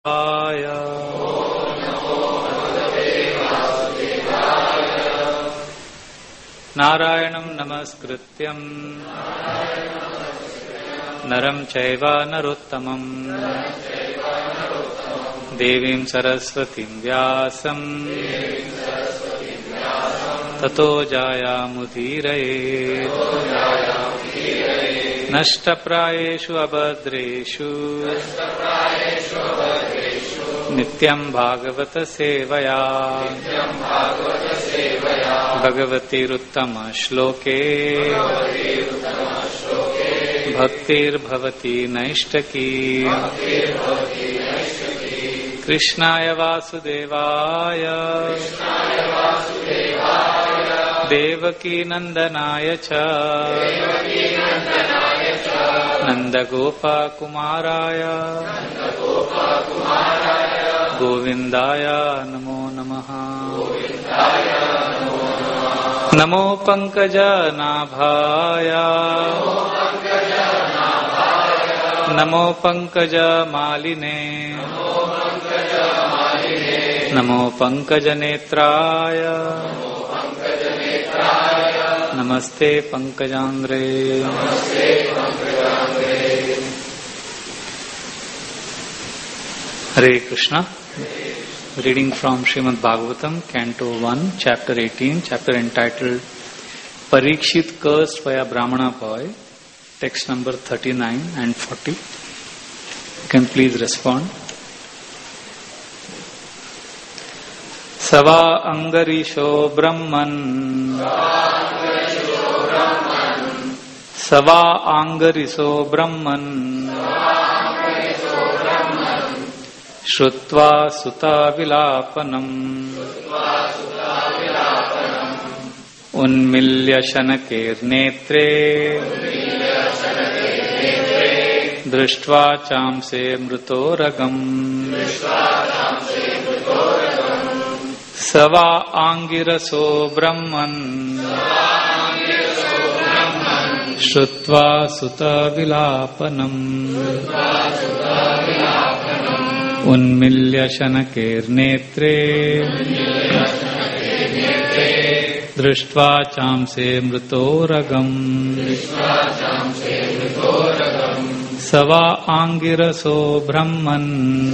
नारायणं नमस्कृत्यं नरं चैव नरोत्तमं देवीं सरस्वतीं व्यासं ततो जायामुदीरये नष्टप्रायेषु अभद्रेषु नित्यं भागवत सेवया भगवतीरुत्तमश्लोके भक्तिर्भवति नैष्टकी। कृष्णाय वासुदेवाय देवकी नंदनाय च नंदगोपकुमाराय गोविंदाय नमो नमः। नमो पंकजनाभाय नमो पंकजमालिने नमो पंकजनेत्राय नमस्ते पंकजांग्रे। हरे Krishna. Reading from Srimad Bhagavatam, Canto 1, Chapter 18, chapter entitled Parikshit Cursed by a Brahmana Boy, text number 39 and 40. You can please respond. Sava Angarisho Brahman Sava Angarisho Brahman श्रुत्वा सुता विलापनम् उन्मिल्य शनकैर्नेत्रे दृष्ट्वा चांसे मृतोरगम् सवा आंगिरसो ब्रह्मन् श्रुत्वा सुता विलापनम् उन्मिल्य शनकैर्नेत्रे दृष्ट्वा चांसे मृतोरगम् सवा आंगिरसो ब्रह्मन्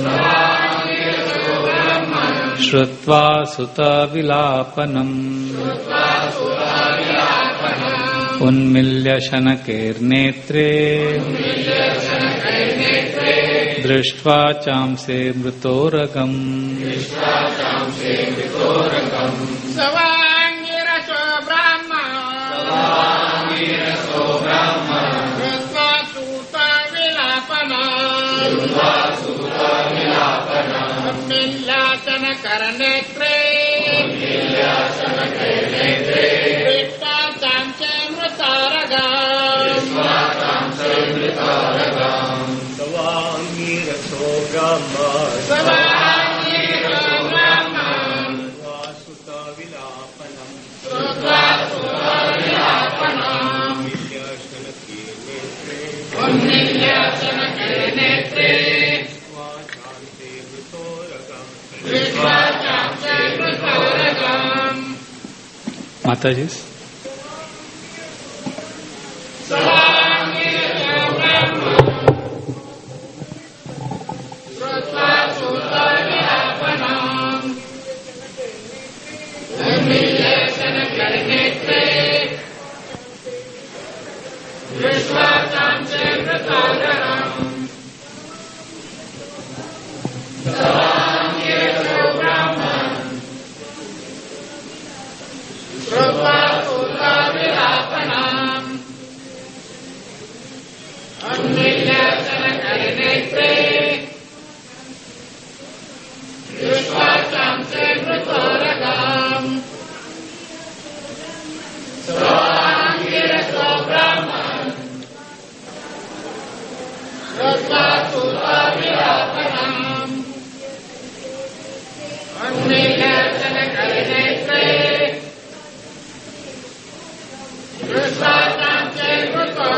श्रुत्वा सुता विलापनम् उन्मिल्य शनकैर्नेत्रे दृष्ट्वा चांसे मृतोरगम् सवांगिरसो ब्राह्मण श्रुत्वा सुता विलापनम् उन्मिल्य शनकैर्नेत्रे दृष्ट्वा चांसे मृतोरगम् Savaangiraso Brahman Vasuta Vilapanam Unnilya Shanakirnetre Swachante Mృతోరగam. Mataji's.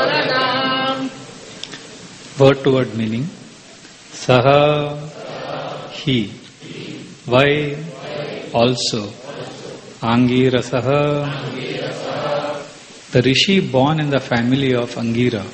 Word to word meaning. Saha he. Why? Also. Angirasaha. The rishi born in the family of Angira.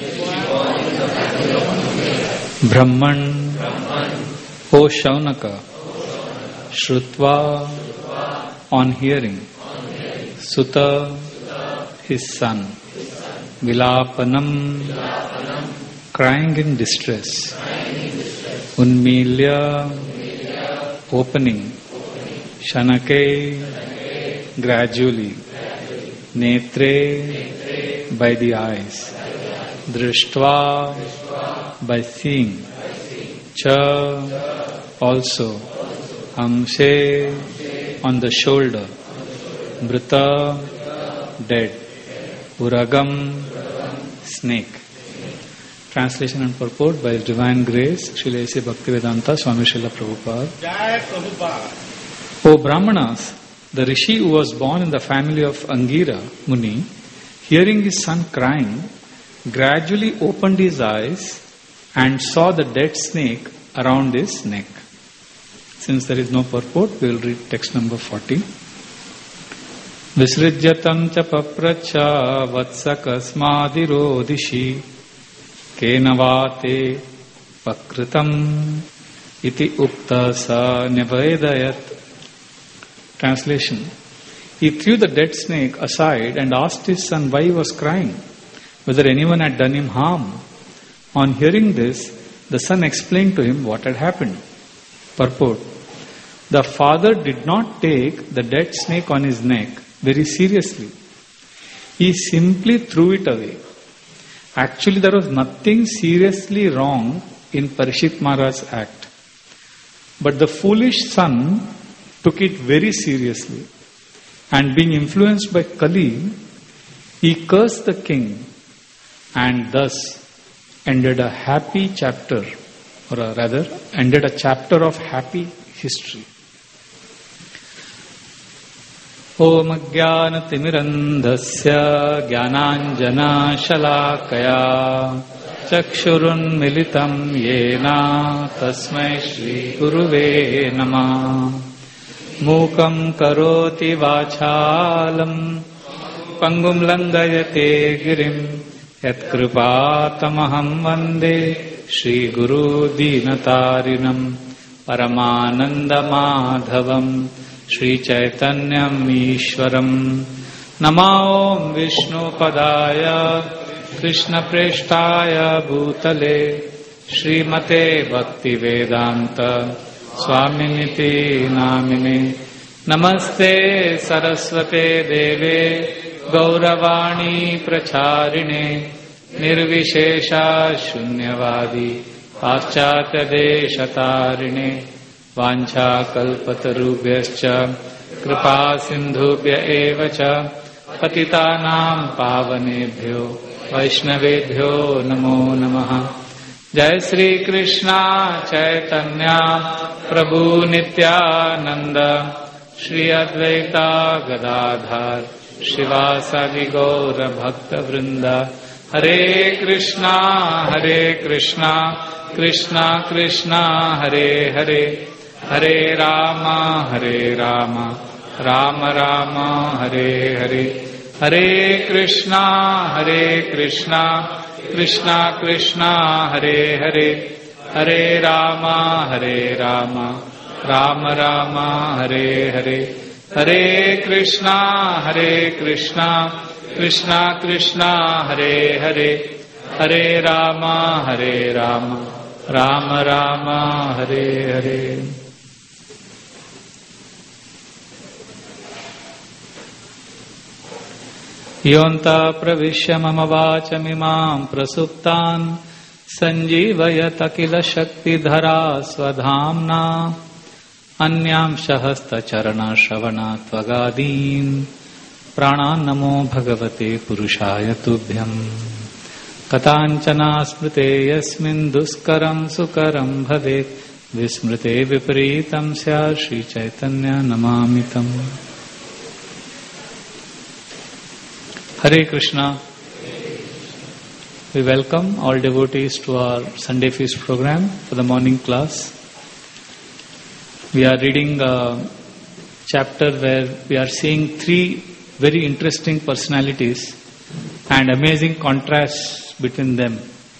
Brahman. O Shaunaka. Shrutva. On hearing. Sutta. His son. Vilapanam. Crying in distress. Unmilya. Opening. Shanake. Gradually. Netre. By the eyes. Drishtva. By seeing. Cha. Also. Amshe. On the shoulder. Mrita. Dead. Uragam. Snake. Translation and purport by His Divine Grace, Srila A.C. Bhaktivedanta Swami Srila Prabhupada. Jai Prabhupada. O Brahmanas, the rishi who was born in the family of Angira Muni, hearing his son crying, gradually opened his eyes and saw the dead snake around his neck. Since there is no purport, we will read text number 40. Visrijyatam cha papracha vatsakasmadiro Kenavate pakritam iti ukta sa nivedayat. Translation. He threw the dead snake aside and asked his son why he was crying, whether anyone had done him harm. On hearing this, the son explained to him what had happened. Purport. The father did not take the dead snake on his neck very seriously. He simply threw it away. Actually, there was nothing seriously wrong in Parikshit Maharaj's act. But the foolish son took it very seriously. And being influenced by Kali, he cursed the king and thus ended a happy chapter, or rather, ended a chapter of happy history. Om Jnanatimirandhasya Jnananjana Shalakaya Chakshurun Militam Yena Tasmai Shri Guruve Namah Mukam Karoti Vachalam Pangum Langayate Girim Yat Kripatamaham Vande Shri Guru Dinatarinam Paramananda Madhavam Shri Chaitanyam Ishwaram Namo Vishnu Padaya Krishna Preshtaya Bhutale Shri Mate Bhakti Vedanta Swaminiti Namine Namaste Saraswate Deve Gauravani Pracharine Nirvishesha Shunyavadi Paschatya Deshatarine Vancha kalpatarubhyascha kripa sindhubhya eva cha patitanam pavanebhyo vaishnavebhyo namo namaha. Jai Sri Krishna Chaitanya Prabhu Nityananda Shri Advaita Gadadhar Shivasadi Gaura Bhakta Vrinda. Hare Krishna Krishna Krishna Hare Hare Hare Rama Rama Rama Hare Hare Hare Krishna Krishna Krishna Hare Hare Hare Rama Rama Rama Hare Hare Hare Krishna Krishna Krishna Hare Hare Hare Rama Rama Rama Hare Hare. Yonta pravishya mama vachamimam prasuptan sanjivayat akila shakti dhara swadhamna anyam shahasta charana shravana tvagadim प्राणान् नमो भगवते पुरुषाय तुभ्यम् कथाञ्चना स्मृते यस्मिन् दुष्करं सुकरं भवेत् विस्मृते विपरीतं स्यात् Sri Chaitanya नमामितम्. Hare Krishna. We welcome all devotees to our Sunday feast program for the morning class. We are reading a chapter where we are seeing three very interesting personalities and amazing contrasts between them.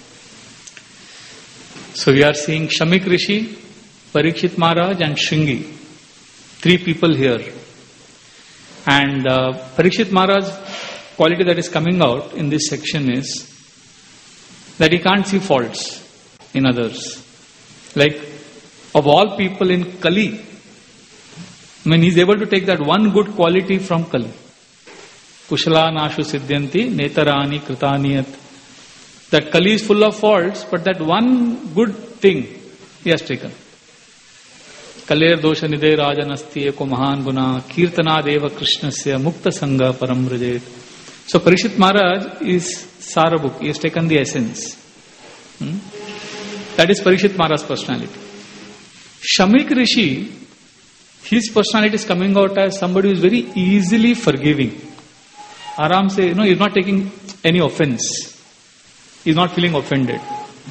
So we are seeing Shamik Rishi, Parikshit Maharaj and Shringi. Three people here. And Parikshit Maharaj's quality that is coming out in this section is that he can't see faults in others. Like, of all people in Kali, he's able to take that one good quality from Kali. Kushala nashu siddhyanti netarani kritaniyat. That Kali is full of faults, but that one good thing he has taken. Kaler dosha nide rajanasti eko mahan guna kirtana deva krishnasya mukta sangha param vrajet. So Parikshit Maharaj is Sarabuk. He has taken the essence. That is Parikshit Maharaj's personality. Shamik Rishi, his personality is coming out as somebody who is very easily forgiving. Aram se, he is not taking any offense. He is not feeling offended.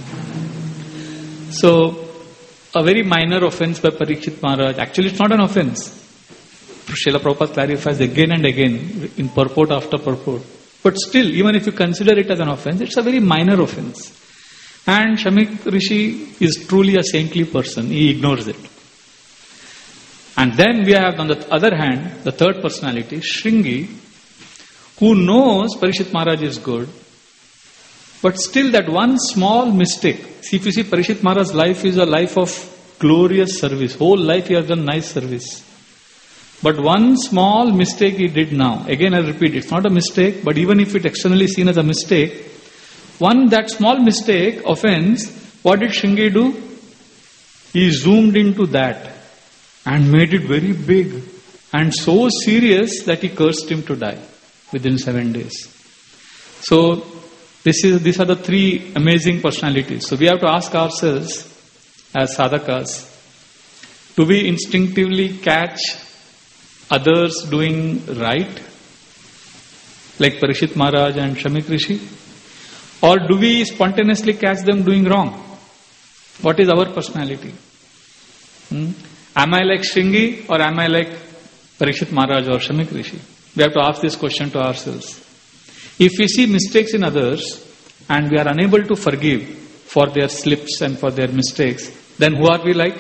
So, a very minor offense by Parikshit Maharaj. Actually, it's not an offense. Srila Prabhupada clarifies again and again in purport after purport. But still, even if you consider it as an offense, it's a very minor offense. And Shamik Rishi is truly a saintly person. He ignores it. And then we have on the other hand, the third personality, Shringi, who knows Parikshit Maharaj is good, but still that one small mistake. See, if you see Parikshit Maharaj's life is a life of glorious service. Whole life he has done nice service. But one small mistake he did now. Again I repeat, it's not a mistake, but even if it externally seen as a mistake, that small mistake, offense, what did Shringi do? He zoomed into that and made it very big and so serious that he cursed him to die within 7 days. So, these are the three amazing personalities. So we have to ask ourselves as sadhakas, do we instinctively catch others doing right, like Parikshit Maharaj and Shamik Rishi? Or do we spontaneously catch them doing wrong? What is our personality? Am I like Shringi or am I like Parikshit Maharaj or Shamik Rishi? We have to ask this question to ourselves. If we see mistakes in others and we are unable to forgive for their slips and for their mistakes, then who are we like?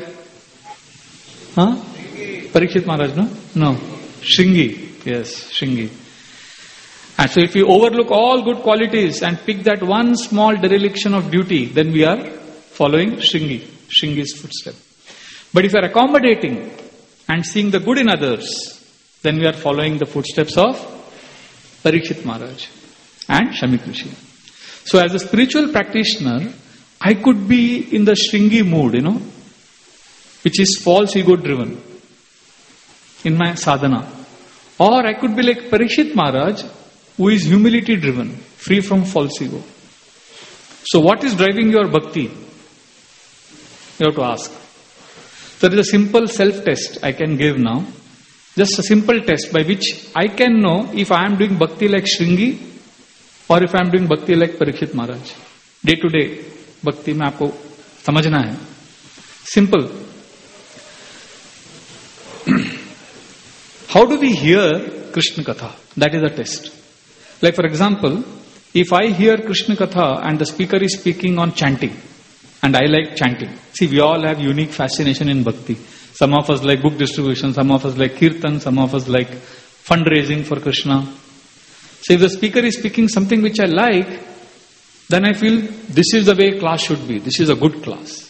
Parikshit Maharaj, no? No. Shringi. Yes, Shringi. And so if we overlook all good qualities and pick that one small dereliction of duty, then we are following Shringi's footstep. But if we are accommodating and seeing the good in others, then we are following the footsteps of Parikshit Maharaj and Shamik Rishi. So as a spiritual practitioner, I could be in the Shringi mood, which is false ego driven in my sadhana. Or I could be like Parikshit Maharaj, who is humility driven, free from false ego. So what is driving your bhakti? You have to ask. So there is a simple self-test I can give now. Just a simple test by which I can know if I am doing bhakti like Shringi or if I am doing bhakti like Parikshit Maharaj. Day to day bhakti mein aapko samajhna hai. Simple. How do we hear Krishna Katha? That is a test. Like for example, if I hear Krishna Katha and the speaker is speaking on chanting, and I like chanting. See, we all have unique fascination in bhakti. Some of us like book distribution, some of us like kirtan, some of us like fundraising for Krishna. So if the speaker is speaking something which I like, then I feel this is the way class should be. This is a good class.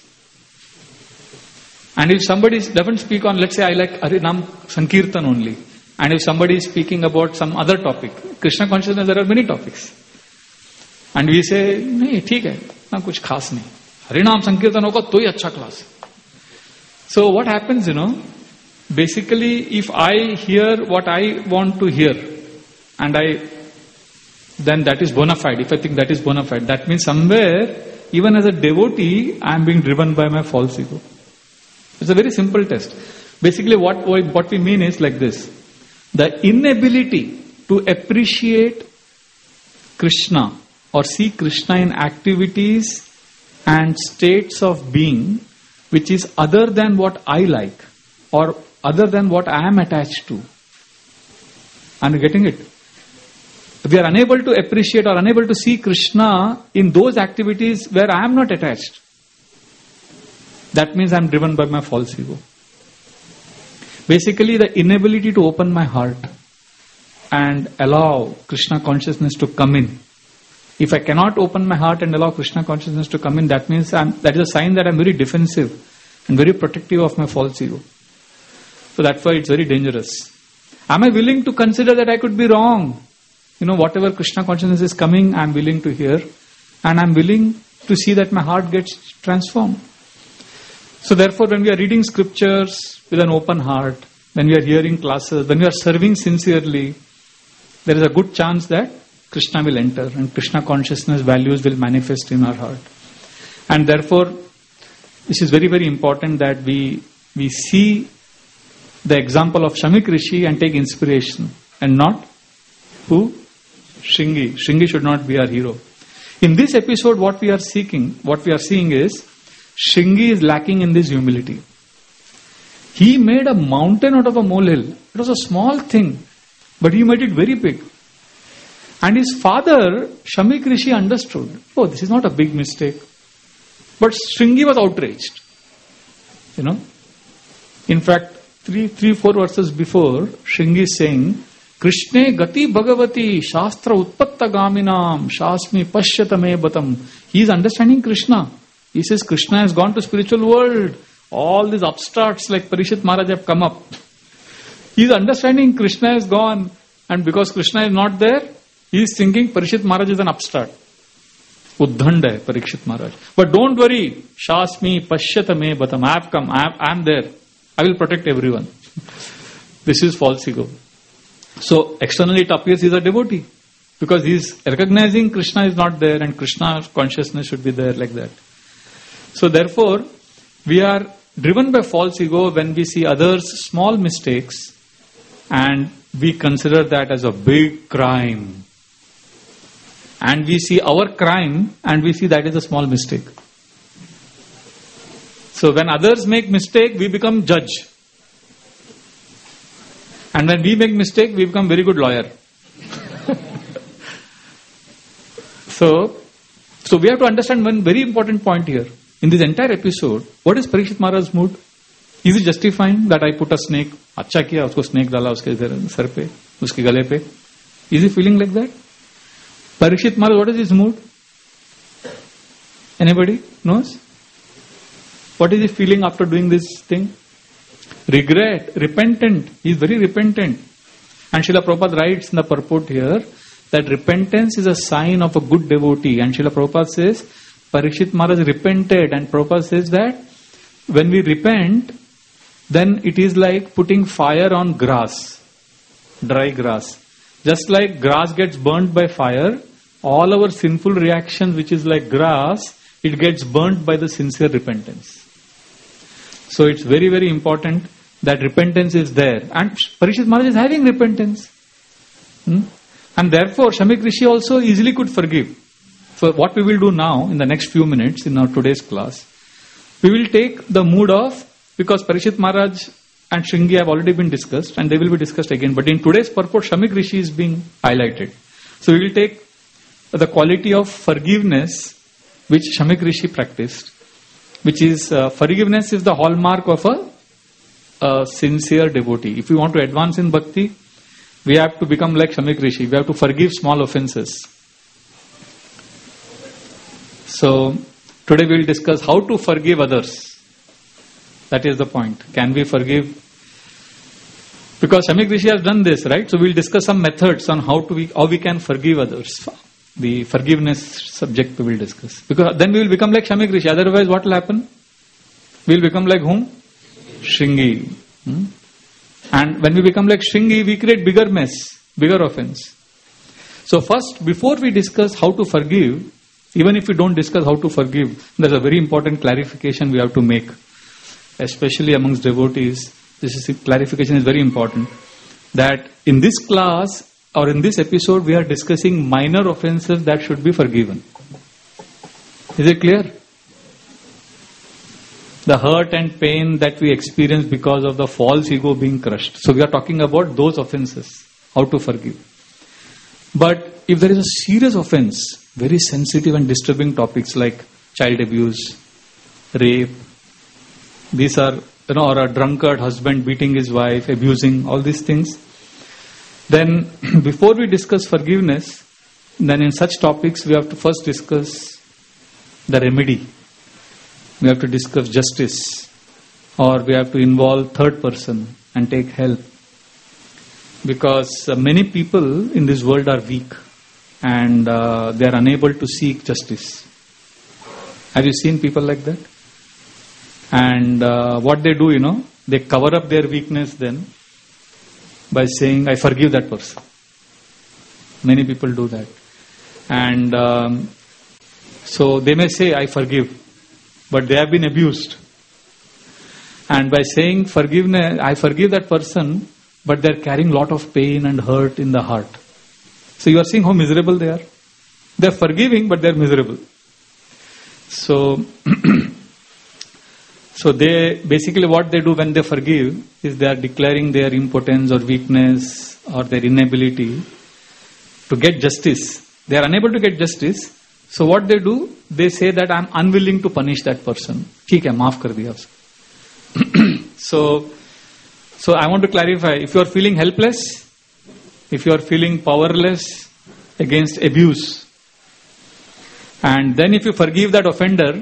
And if somebody doesn't speak on, let's say I like Harinam Sankirtan only, and if somebody is speaking about some other topic, Krishna consciousness, there are many topics. And we say, nahi, theek hai, na kuch khas nahi. Harinam Sankirtan hoga to hi acha class. So what happens, basically if I hear what I want to hear, and then that is bona fide. If I think that is bona fide, that means somewhere, even as a devotee, I am being driven by my false ego. It's a very simple test. Basically what we mean is like this. The inability to appreciate Krishna or see Krishna in activities and states of being which is other than what I like or other than what I am attached to. Are you getting it? We are unable to appreciate or unable to see Krishna in those activities where I am not attached. That means I am driven by my false ego. Basically, the inability to open my heart and allow Krishna consciousness to come in. If I cannot open my heart and allow Krishna consciousness to come in, that means that is a sign that I am very defensive and very protective of my false ego. So that's why it's very dangerous. Am I willing to consider that I could be wrong? Whatever Krishna consciousness is coming, I am willing to hear, and I am willing to see that my heart gets transformed. So therefore, when we are reading scriptures with an open heart, when we are hearing classes, when we are serving sincerely, there is a good chance that Krishna will enter and Krishna consciousness values will manifest in our heart. And therefore, this is very, very important that we see the example of Shamik Rishi and take inspiration, and not who? Shringi. Shringi should not be our hero. In this episode, what we are seeing is Shringi is lacking in this humility. He made a mountain out of a molehill. It was a small thing, but he made it very big. And his father, Shamik Rishi, understood, oh, this is not a big mistake. But Shringi was outraged. In fact, 3-4 verses before, Shringi is saying, Krishne gati bhagavati shastra utpatta gaminam shasmi pashyatame batam. He is understanding Krishna. He says Krishna has gone to spiritual world. All these upstarts like Parikshit Maharaj have come up. He is understanding Krishna is gone. And because Krishna is not there, he is thinking Parikshit Maharaj is an upstart. Uddhanda hai Parikshit Maharaj. But don't worry. Shasmi pashyatame batam. I have come. I am there. I will protect everyone. This is false ego. So externally it appears he is a devotee. Because he is recognizing Krishna is not there and Krishna consciousness should be there like that. So therefore, we are driven by false ego when we see others' small mistakes and we consider that as a big crime. And we see our crime and we see that is a small mistake. So when others make mistake, we become judge. And when we make mistake, we become very good lawyer. So we have to understand one very important point here. In this entire episode, what is Parikshit Maharaj's mood? Is he justifying that I put a snake? अच्छा किया, उसको snake डाला उसके sir पे, उसके गले पे. Is he feeling like that? Parikshit Maharaj, what is his mood? Anybody knows? What is he feeling after doing this thing? Regret, repentant. He is very repentant. And Srila Prabhupada writes in the purport here that repentance is a sign of a good devotee. And Srila Prabhupada says, Parikshit Maharaj repented, and Prabhupada says that when we repent, then it is like putting fire on grass, dry grass. Just like grass gets burnt by fire, all our sinful reactions, which is like grass, it gets burnt by the sincere repentance. So it's very, very important that repentance is there. And Parikshit Maharaj is having repentance. And therefore, Shamik Rishi also easily could forgive. So what we will do now, in the next few minutes in our today's class, we will take the mood of, because Parikshit Maharaj and Shringi have already been discussed and they will be discussed again. But in today's purport, Shamik Rishi is being highlighted. So we will take the quality of forgiveness which Shamik Rishi practiced, which is forgiveness is the hallmark of a sincere devotee. If we want to advance in bhakti, we have to become like Shamik Rishi. We have to forgive small offenses. So today we will discuss how to forgive others. That is the point. Can we forgive? Because Shamik Rishi has done this, right? So we will discuss some methods on how we can forgive others. The forgiveness subject we will discuss. Because then we will become like Shamik Rishi. Otherwise, what will happen? We will become like whom? Shringi. And when we become like Shringi, we create bigger mess, bigger offense. So first, before we discuss how to forgive, even if we don't discuss how to forgive, there's a very important clarification we have to make. Especially amongst devotees, clarification is very important. That in this class or in this episode, we are discussing minor offenses that should be forgiven. Is it clear? the hurt and pain that we experience because of the false ego being crushed. So we are talking about those offenses, how to forgive. But if there is a serious offense, very sensitive and disturbing topics like child abuse, rape, these are, or a drunkard husband beating his wife, abusing, all these things, then before we discuss forgiveness, then in such topics we have to first discuss the remedy. We have to discuss justice, or we have to involve third person and take help. Because many people in this world are weak and they are unable to seek justice. Have you seen people like that? And what they do, they cover up their weakness then by saying, I forgive that person. Many people do that. And so they may say, I forgive, but they have been abused. And by saying forgiveness, I forgive that person, but they are carrying a lot of pain and hurt in the heart. So you are seeing how miserable they are. They are forgiving, but they are miserable. So, so they basically what they do when they forgive is they are declaring their impotence or weakness or their inability to get justice. They are unable to get justice. So what they do, they say that I am unwilling to punish that person. ठीक है, माफ कर दिया उसको. So I want to clarify, if you are feeling helpless, if you are feeling powerless against abuse, and then if you forgive that offender,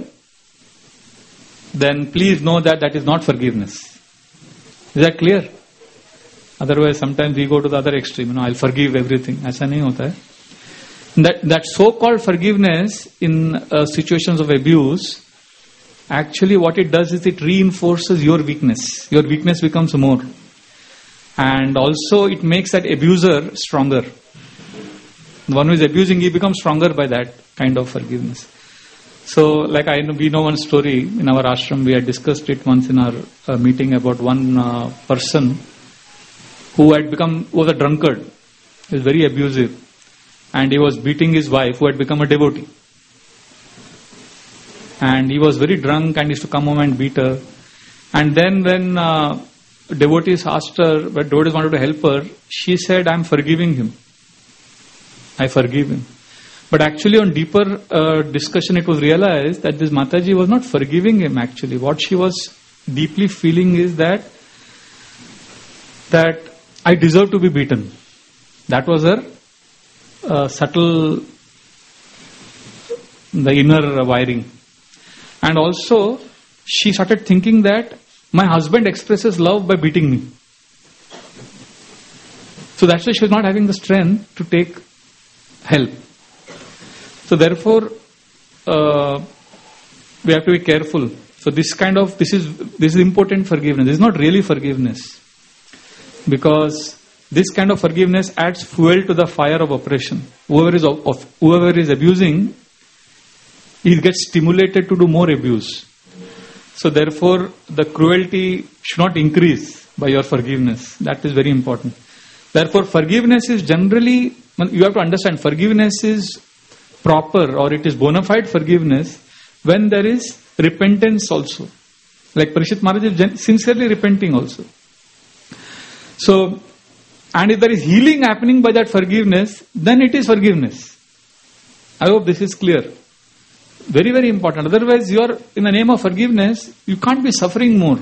then please know that that is not forgiveness. Is that clear? Otherwise, sometimes we go to the other extreme. I'll forgive everything. ऐसा नहीं होता है. That so-called forgiveness in situations of abuse, actually what it does is it reinforces your weakness. Your weakness becomes more. And also it makes that abuser stronger. The one who is abusing, he becomes stronger by that kind of forgiveness. So like we know one story in our ashram, we had discussed it once in our meeting about one person who was a drunkard. He was very abusive. And he was beating his wife who had become a devotee. And he was very drunk and used to come home and beat her. And then when devotees asked her, but devotees wanted to help her, she said, I'm forgiving him. I forgive him. But actually on deeper discussion it was realized that this Mataji was not forgiving him actually. What she was deeply feeling is that I deserve to be beaten. That was her subtle, the inner wiring. And also, she started thinking that my husband expresses love by beating me. So that's why she was not having the strength to take help. So therefore, we have to be careful. So this is important forgiveness. This is not really forgiveness. Because this kind of forgiveness adds fuel to the fire of oppression. Whoever is abusing, he gets stimulated to do more abuse. So therefore, the cruelty should not increase by your forgiveness. That is very important. Therefore, forgiveness is generally, you have to understand, forgiveness is proper or it is bona fide forgiveness when there is repentance also. Like Parikshit Maharaj is sincerely repenting also. So, and if there is healing happening by that forgiveness, then it is forgiveness. I hope this is clear. Very, very important. Otherwise, you are in the name of forgiveness, you can't be suffering more.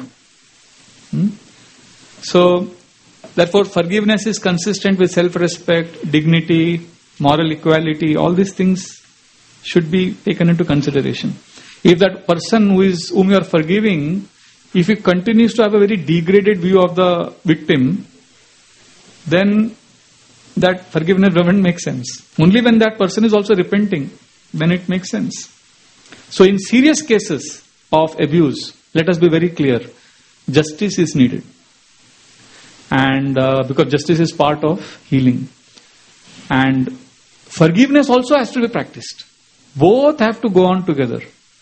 So, therefore, forgiveness is consistent with self-respect, dignity, moral equality. All these things should be taken into consideration. If that person whom you are forgiving, if he continues to have a very degraded view of the victim, then that forgiveness doesn't make sense. Only when that person is also repenting, then it makes sense. So in serious cases of abuse, let us be very clear, justice is needed. And because justice is part of healing. And forgiveness also has to be practiced. Both have to go on together.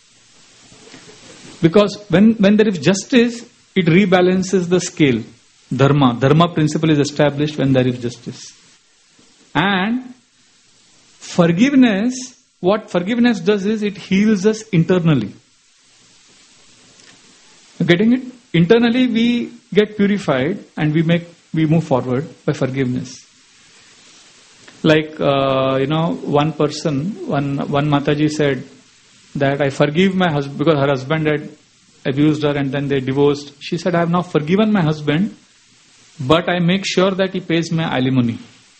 Because when there is justice, it rebalances the scale. Dharma principle is established when there is justice. And forgiveness, what forgiveness does is it heals us internally. Getting it internally, we get purified and we move forward by forgiveness. Like one person, one Mataji said that I forgive my husband because her husband had abused her and then they divorced. She said, I have now forgiven my husband, but I make sure that he pays my alimony.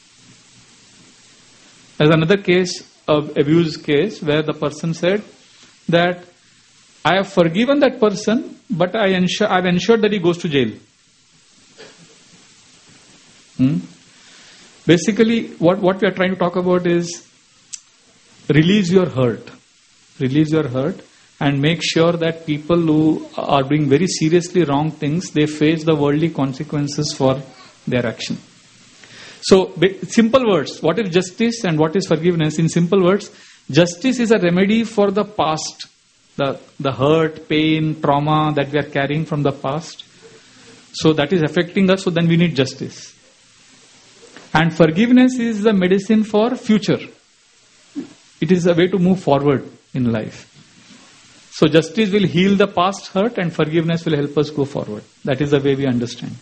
There's another case of abuse case where the person said that I have forgiven that person, but I've ensured that he goes to jail. Basically, what we are trying to talk about is release your hurt. Release your hurt and make sure that people who are doing very seriously wrong things, they face the worldly consequences for their action. So, simple words, what is justice and what is forgiveness? In simple words, justice is a remedy for the past, the hurt, pain, trauma that we are carrying from the past. So that is affecting us, so then we need justice. And forgiveness is the medicine for future. It is a way to move forward in life. So justice will heal the past hurt and forgiveness will help us go forward. That is the way we understand.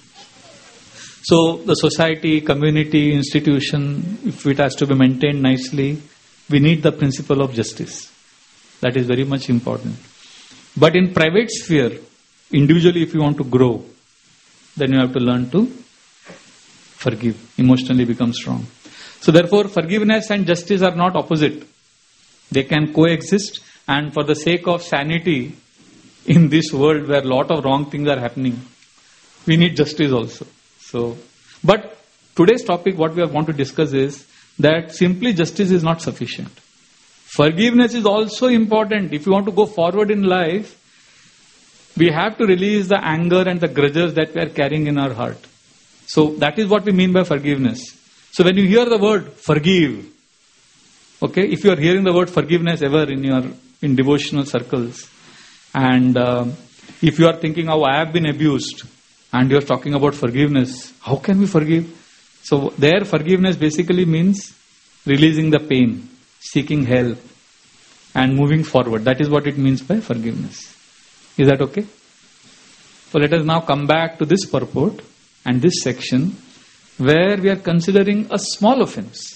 So the society, community, institution, if it has to be maintained nicely, we need the principle of justice. That is very much important. But in private sphere, individually if you want to grow, then you have to learn to forgive, emotionally become strong. So therefore, forgiveness and justice are not opposite. They can coexist, and for the sake of sanity in this world where a lot of wrong things are happening, we need justice also. But today's topic, what we want to discuss is that simply justice is not sufficient. Forgiveness is also important. If you want to go forward in life, we have to release the anger and the grudges that we are carrying in our heart. So that is what we mean by forgiveness. So when you hear the word forgive, okay, if you are hearing the word forgiveness ever in devotional circles, and if you are thinking, oh, I have been abused, and you are talking about forgiveness, how can we forgive? So there, forgiveness basically means releasing the pain, seeking help, and moving forward. That is what it means by forgiveness. Is that okay? So let us now come back to this purport and this section where we are considering a small offense.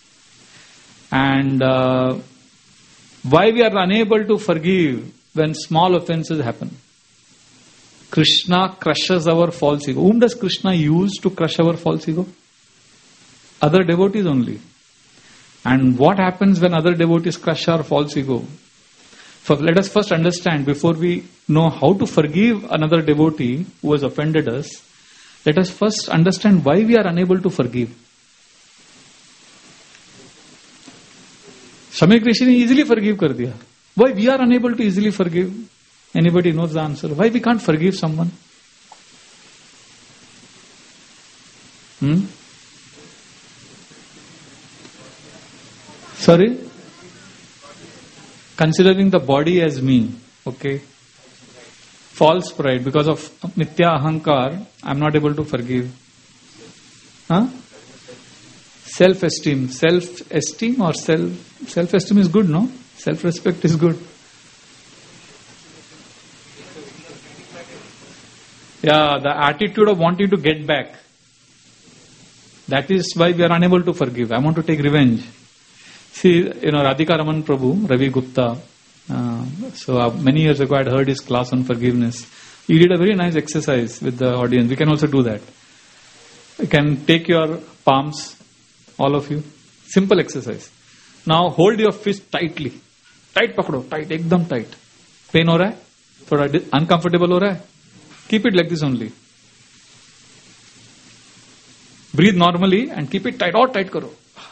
And why we are unable to forgive when small offenses happen. Krishna crushes our false ego. Whom does Krishna use to crush our false ego? Other devotees only. And what happens when other devotees crush our false ego? So let us first understand, before we know how to forgive another devotee who has offended us, let us first understand why we are unable to forgive. Swami Krishna easily forgive kar diya. Why we are unable to easily forgive? Anybody knows the answer? Why we can't forgive someone? Sorry? Considering the body as me, okay? False pride, because of mithya ahankar, I am not able to forgive. Self-esteem. Self-esteem or self-esteem is good, no? Self-respect is good. Yeah, the attitude of wanting to get back. That is why we are unable to forgive. I want to take revenge. See, Radhika Raman Prabhu, Ravi Gupta, many years ago I had heard his class on forgiveness. He did a very nice exercise with the audience. We can also do that. You can take your palms, all of you. Simple exercise. Now hold your fist tightly. Tight pakdo, tight, ekdam tight. Pain ho raha hai? Thoda uncomfortable ho raha hai? Keep it like this only. Breathe normally and keep it tight. Or tight karo.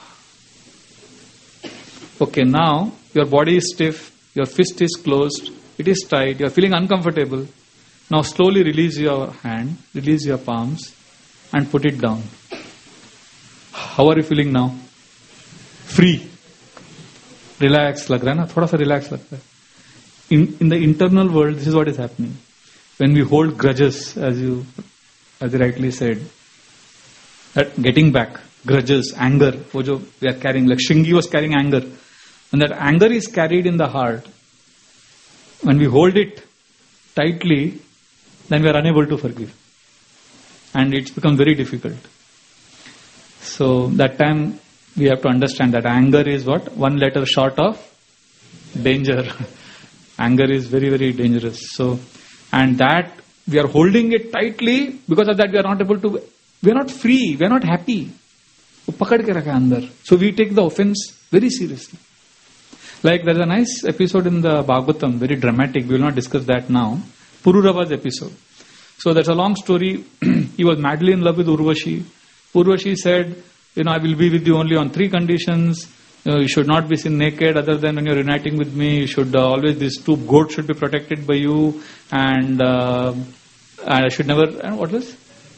Okay, now your body is stiff, your fist is closed, it is tight, you are feeling uncomfortable. Now slowly release your hand, release your palms and put it down. How are you feeling now? Free. Relax lag raha hai na? Thoda sa relax lagta hai. In the internal world, this is what is happening. When we hold grudges, as you rightly said, that getting back, grudges, anger, wo jo we are carrying, like Shringi was carrying anger. When that anger is carried in the heart, when we hold it tightly, then we are unable to forgive. And it's become very difficult. So that time we have to understand that anger is what? One letter short of danger. Anger is very, very dangerous. So, and that we are holding it tightly. Because of that we are not able to, we are not free, we are not happy. So we take the offense very seriously. Like there's a nice episode in the Bhagavatam, very dramatic, we will not discuss that now. Pururava's episode. So that's a long story. He was madly in love with Urvashi. Urvashi said, I will be with you only on 3 conditions. You should not be seen naked other than when you're uniting with me. You should always, these 2 goats should be protected by you. And I should never, what else?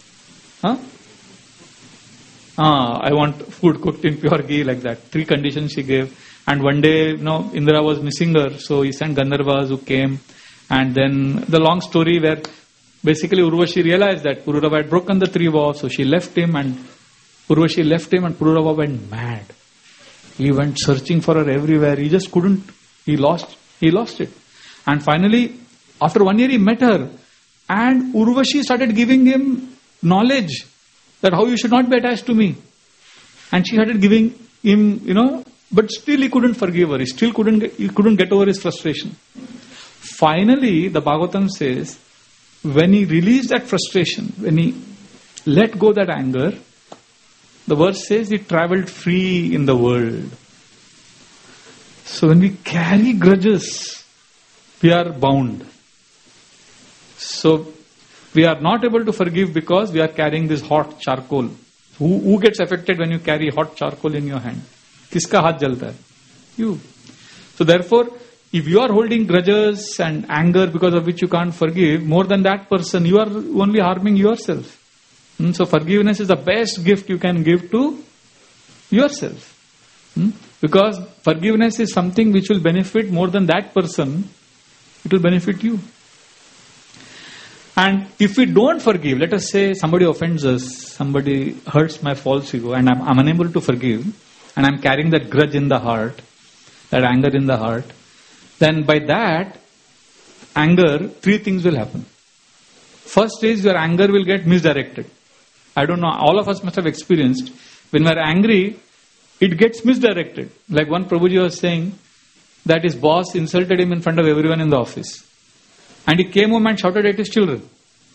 I want food cooked in pure ghee, like that. 3 conditions she gave. And one day, Indra was missing her. So he sent Gandharvas who came. And then the long story where basically Urvashi realized that Pururava had broken the 3 vows. So she left him and Urvashi left him and Pururava went mad. He went searching for her everywhere. He just couldn't. He lost it. And finally, after 1 year, he met her. And Urvashi started giving him knowledge that how you should not be attached to me. And she started giving him, but still he couldn't forgive her. He still couldn't get over his frustration. Finally, the Bhagavatam says, when he released that frustration, when he let go that anger, the verse says he traveled free in the world. So when we carry grudges, we are bound. So we are not able to forgive because we are carrying this hot charcoal. Who gets affected when you carry hot charcoal in your hand? Kiska haath jalta hai? You. So therefore, if you are holding grudges and anger because of which you can't forgive, more than that person, you are only harming yourself. So forgiveness is the best gift you can give to yourself. Because forgiveness is something which will benefit more than that person, it will benefit you. And if we don't forgive, let us say somebody offends us, somebody hurts my false ego and I'm unable to forgive and I'm carrying that grudge in the heart, that anger in the heart, then by that anger, 3 things will happen. First is your anger will get misdirected. I don't know, all of us must have experienced, when we are angry, it gets misdirected. Like one Prabhuji was saying, that his boss insulted him in front of everyone in the office. And he came home and shouted at his children.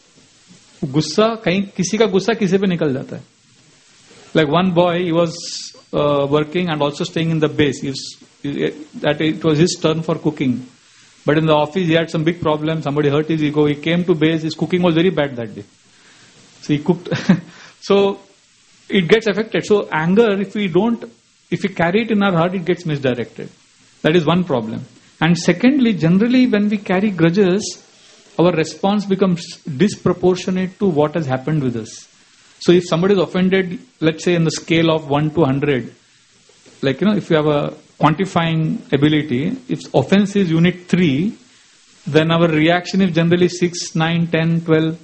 Gussa, kisi ka gussa kisi pe nikal jata hai. Like one boy, he was working and also staying in the base. It was his turn for cooking. But in the office, he had some big problem. Somebody hurt his ego. He came to base. His cooking was very bad that day. So he cooked. So it gets affected. So anger, if we carry it in our heart, it gets misdirected. That is one problem. And secondly, generally when we carry grudges, our response becomes disproportionate to what has happened with us. So if somebody is offended, let's say in the scale of 1 to 100, like, if you have a quantifying ability, if offense is unit 3, then our reaction is generally 6, 9, 10, 12.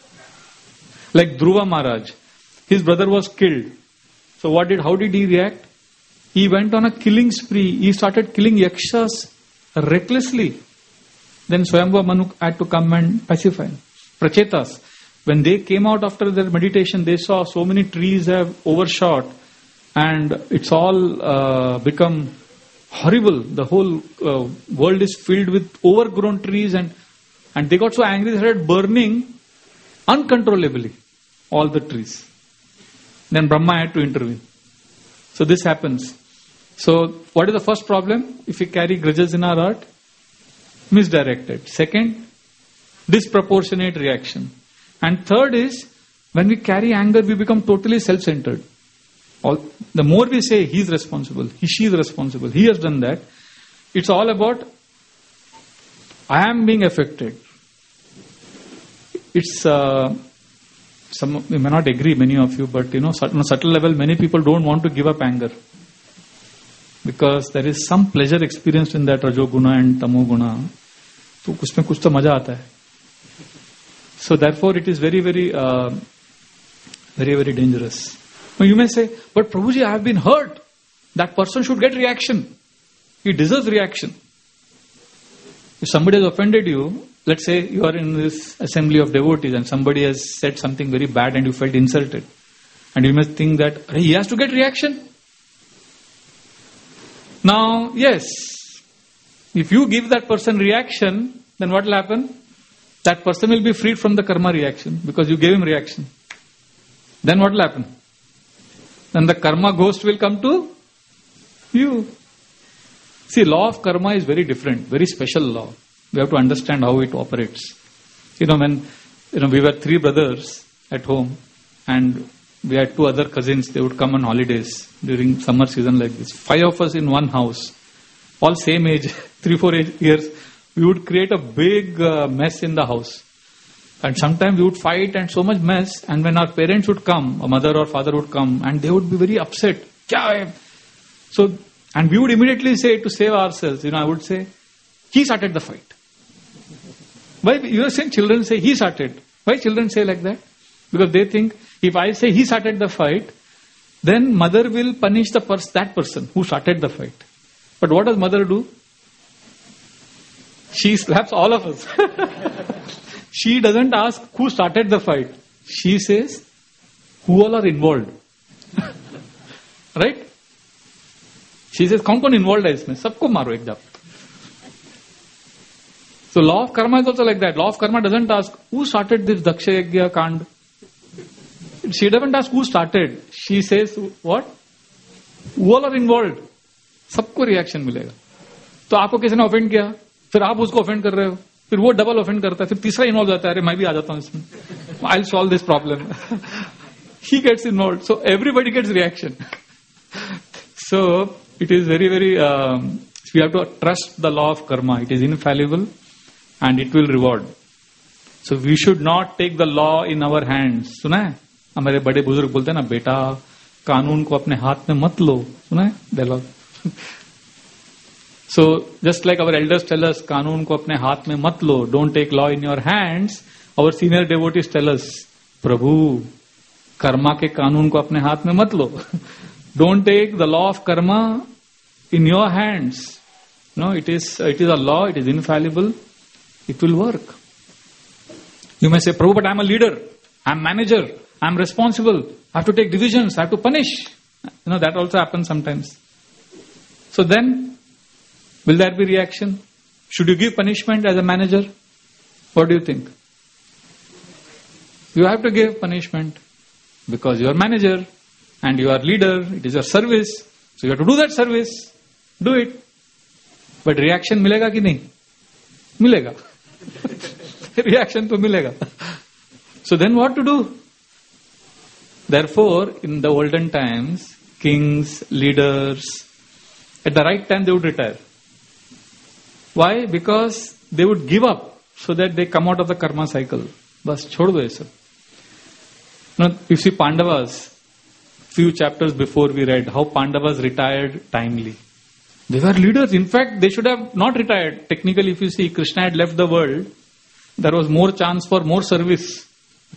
Like Dhruva Maharaj, his brother was killed. So how did he react? He went on a killing spree. He started killing yakshas recklessly. Then Swayambhuva Manu had to come and pacify. Prachetas, when they came out after their meditation, they saw so many trees have overshot and it's all become horrible. The whole world is filled with overgrown trees and they got so angry they started burning uncontrollably all the trees. Then Brahma had to intervene. So this happens. So what is the first problem? If we carry grudges in our heart, misdirected. Second, disproportionate reaction. And third is, when we carry anger, we become totally self-centered. The more we say, he is responsible, she is responsible, he has done that, it's all about, I am being affected. It's, you may not agree, many of you, but on a subtle level, many people don't want to give up anger. Because there is some pleasure experienced in that Rajo Guna and Tamo Guna. So, kuch mein kuch to maja aata hai. So, therefore, it is very, very, very, very dangerous. Now, you may say, but Prabhuji, I have been hurt. That person should get reaction. He deserves reaction. If somebody has offended you, let's say you are in this assembly of devotees and somebody has said something very bad and you felt insulted. And you must think that he has to get reaction. Now, yes, if you give that person reaction, then what will happen? That person will be freed from the karma reaction because you gave him reaction. Then what will happen? Then the karma ghost will come to you. See, law of karma is very different, very special law. We have to understand how it operates. When we were 3 brothers at home and we had 2 other cousins, they would come on holidays during summer season like this. 5 of us in one house, all same age, 3-4 years, we would create a big mess in the house. And sometimes we would fight and so much mess, and when our parents would come, a mother or father would come, and they would be very upset. So, and we would immediately say, to save ourselves, I would say, he started the fight. Why? You are saying children say he started. Why children say like that? Because they think, if I say he started the fight, then mother will punish that person who started the fight. But what does mother do? She slaps all of us. She doesn't ask who started the fight. She says, who all are involved? Right? She says, kaun involved hai isme? Sabko maro ek jab. So law of karma is also like that. Law of karma doesn't ask who started this Daksha Yajna Kand. She doesn't ask who started. She says, what? Who all are involved? सबको reaction मिलेगा. तो आपको किसी ने offend किया, फिर आप उसको ऑफेंड कर रहे हो, फिर वो डबल ऑफेंड करता है, फिर तीसरा इन्वॉल्व जाता है, अरे मैं भी आ जाता हूं इसमें, I will solve this problem. He gets involved, so everybody gets reaction. So it is very, very. We have to trust the law of karma. It is infallible, and it will reward. So we should not take the law in our hands. सुना है? हमारे बड़े बुजुर्ग बोलते हैं ना, बेटा कानून को अपने हाथ में मत लो. सुना है dialogue? So just like our elders tell us, कानून को अपने हाथ में मत लो. Don't take law in your hands. Our senior devotees tell us, प्रभु कर्मा के कानून को अपने हाथ में मत लो. Don't take the law of karma in your hands. No, it is a law. It is infallible. It will work. You may say, Prabhu, but I am a leader. I am manager. I am responsible. I have to take decisions. I have to punish. That also happens sometimes. So then, will there be reaction? Should you give punishment as a manager? What do you think? You have to give punishment because you are manager and you are leader. It is your service. So you have to do that service. Do it. But reaction मिलेगा कि नहीं? मिलेगा. Reaction तो मिलेगा. So then what to do? Therefore, in the olden times, kings, leaders, at the right time they would retire. Why? Because they would give up so that they come out of the karma cycle. बस छोड़ दो ये सब. Now, you see Pandavas, few chapters before we read how Pandavas retired timely. They were leaders. In fact, they should have not retired. Technically, if you see, Krishna had left the world, there was more chance for more service.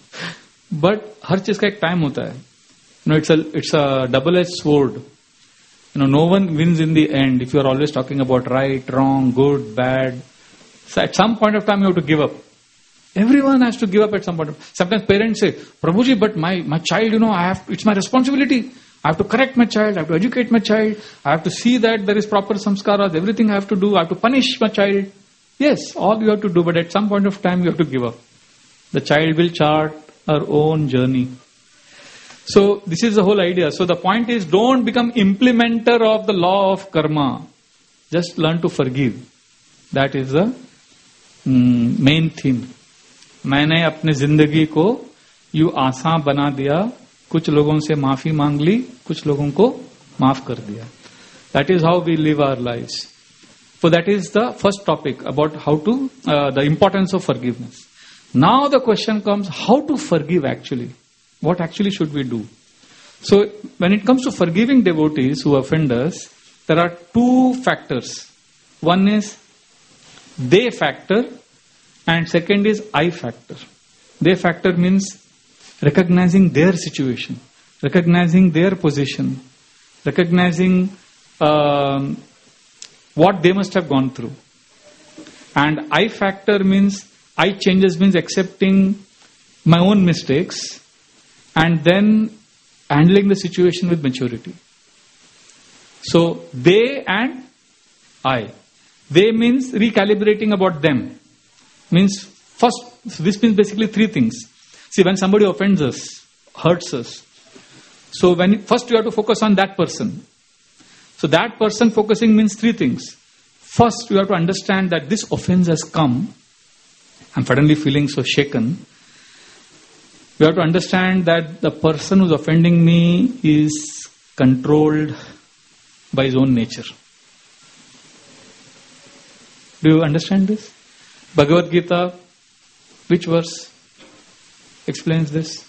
But हर चीज का एक time होता है. It's a double-edged sword. No one wins in the end if you are always talking about right, wrong, good, bad. So at some point of time, you have to give up. Everyone has to give up at some point. Sometimes parents say, Prabhuji, but my child, it's my responsibility. I have to correct my child. I have to educate my child. I have to see that there is proper samskaras. Everything I have to do. I have to punish my child. Yes, all you have to do. But at some point of time, you have to give up. The child will chart her own journey. So this is the whole idea. So the point is, don't become implementer of the law of karma. Just learn to forgive. That is the main theme. मैंने अपने जिंदगी को यूं आसान बना दिया, कुछ लोगों से माफी मांग ली, कुछ लोगों को माफ कर दिया. That is how we live our lives. So that is the first topic about how to, the importance of forgiveness. Now the question comes, how to forgive actually? What actually should we do? So when it comes to forgiving devotees who offend us, there are two factors. One is they factor, and second is I factor. They factor means recognizing their situation, recognizing their position, recognizing what they must have gone through. And I factor means I changes means accepting my own mistakes and then handling the situation with maturity. So, they and I. They means recalibrating about them. Means first, this means basically three things. See, when somebody offends us, hurts us, so first you have to focus on that person. So that person focusing means three things. First, you have to understand that this offense has come. I'm suddenly feeling so shaken. You have to understand that the person who's offending me is controlled by his own nature. Do you understand this? Bhagavad Gita, which verse explains this?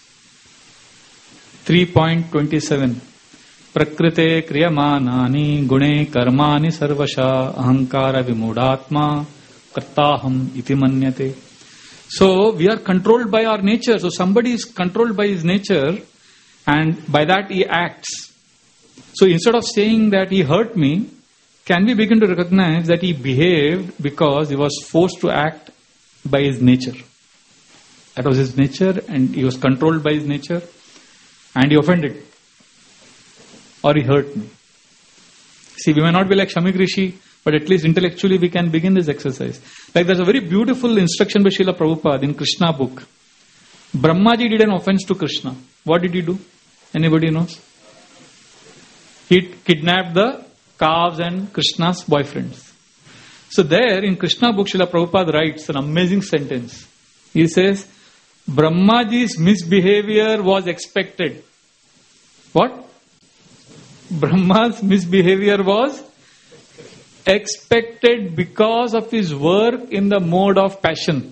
3.27. Prakrite kriyamanani gune karmani sarvasha ahankara vimudatma kartaham iti manyate. So we are controlled by our nature. So somebody is controlled by his nature and by that he acts. So instead of saying that he hurt me, can we begin to recognize that he behaved because he was forced to act by his nature? That was his nature and he was controlled by his nature and he offended or he hurt me. See, we may not be like Shamik Rishi, but at least intellectually we can begin this exercise. Like there's a very beautiful instruction by Srila Prabhupada in Krishna book. Brahmaji did an offense to Krishna. What did he do? Anybody knows? He kidnapped the calves and Krishna's boyfriends. So there in Krishna book, Srila Prabhupada writes an amazing sentence. He says, Brahmaji's misbehavior was expected. What? Brahma's misbehavior was expected because of his work in the mode of passion.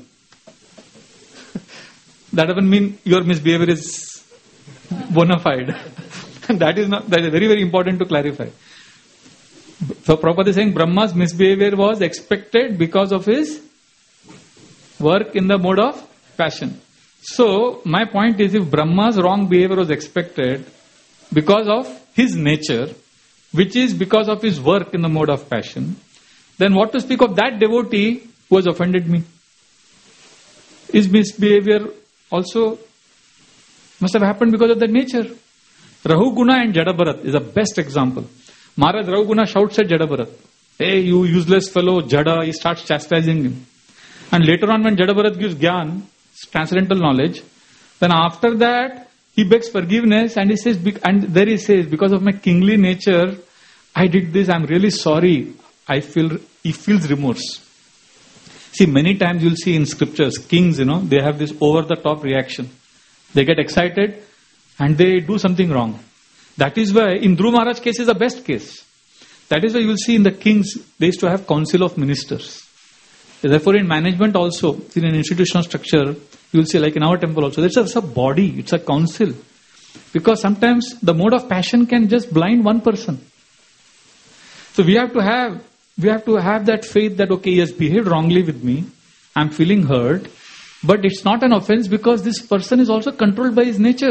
That doesn't mean your misbehavior is bona fide. That is very, very important to clarify. So Prabhupada is saying Brahma's misbehavior was expected because of his work in the mode of passion. So my point is, if Brahma's wrong behavior was expected because of his nature, which is because of his work in the mode of passion, then what to speak of that devotee who has offended me? His misbehavior also must have happened because of that nature. Rahuguna and Jadabharat is the best example. Maharaj Rahuguna shouts at Jadabharat, "Hey, you useless fellow, Jada," he starts chastising him. And later on when Jadabharat gives Gyan, transcendental knowledge, then after that he begs forgiveness and he says, because of my kingly nature, I did this, I'm really sorry. He feels remorse. See, many times you'll see in scriptures, kings, they have this over-the-top reaction. They get excited and they do something wrong. That is why, in Dhruv Maharaj case is the best case. That is why you will see in the kings, they used to have council of ministers. Therefore, in management also, in an institutional structure, you will see like in our temple also, it's a body, it's a council. Because sometimes the mode of passion can just blind one person. So we have to have that faith that, okay, he has behaved wrongly with me, I'm feeling hurt, but it's not an offense because this person is also controlled by his nature.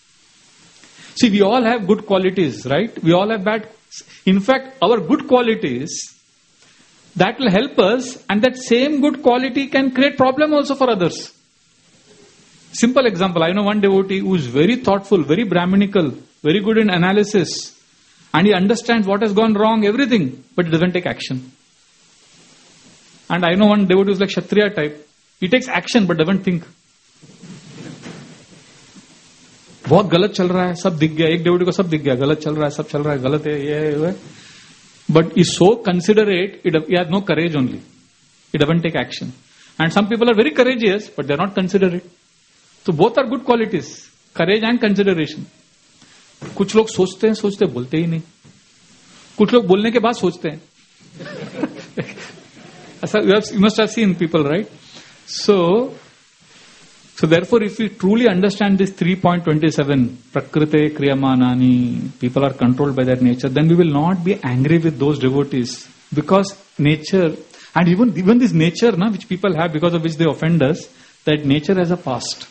See, we all have good qualities, right? We all have bad. In fact, our good qualities, that will help us, and that same good quality can create problem also for others. Simple example, I know one devotee who is very thoughtful, very Brahminical, very good in analysis, and he understands what has gone wrong, everything, but he doesn't take action. And I know one devotee who is like Kshatriya type, he takes action but doesn't think. बहुत गलत चल रहा है, सब दिख गया, एक devotee को सब दिख गया, गलत चल रहा है, सब चल रहा है, गलत है, ये. But he's so considerate, he has no courage only. He doesn't take action. And some people are very courageous, but they're not considerate. So both are good qualities, courage and consideration. कुछ लोग सोचते बोलते ही नहीं. कुछ लोग बोलने के बाद सोचते हैं. You must have seen people, right? So therefore, if we truly understand this 3.27, Prakrite Kriyamanani, people are controlled by their nature, then we will not be angry with those devotees. Because nature, and even this nature which people have because of which they offend us, that nature has a past.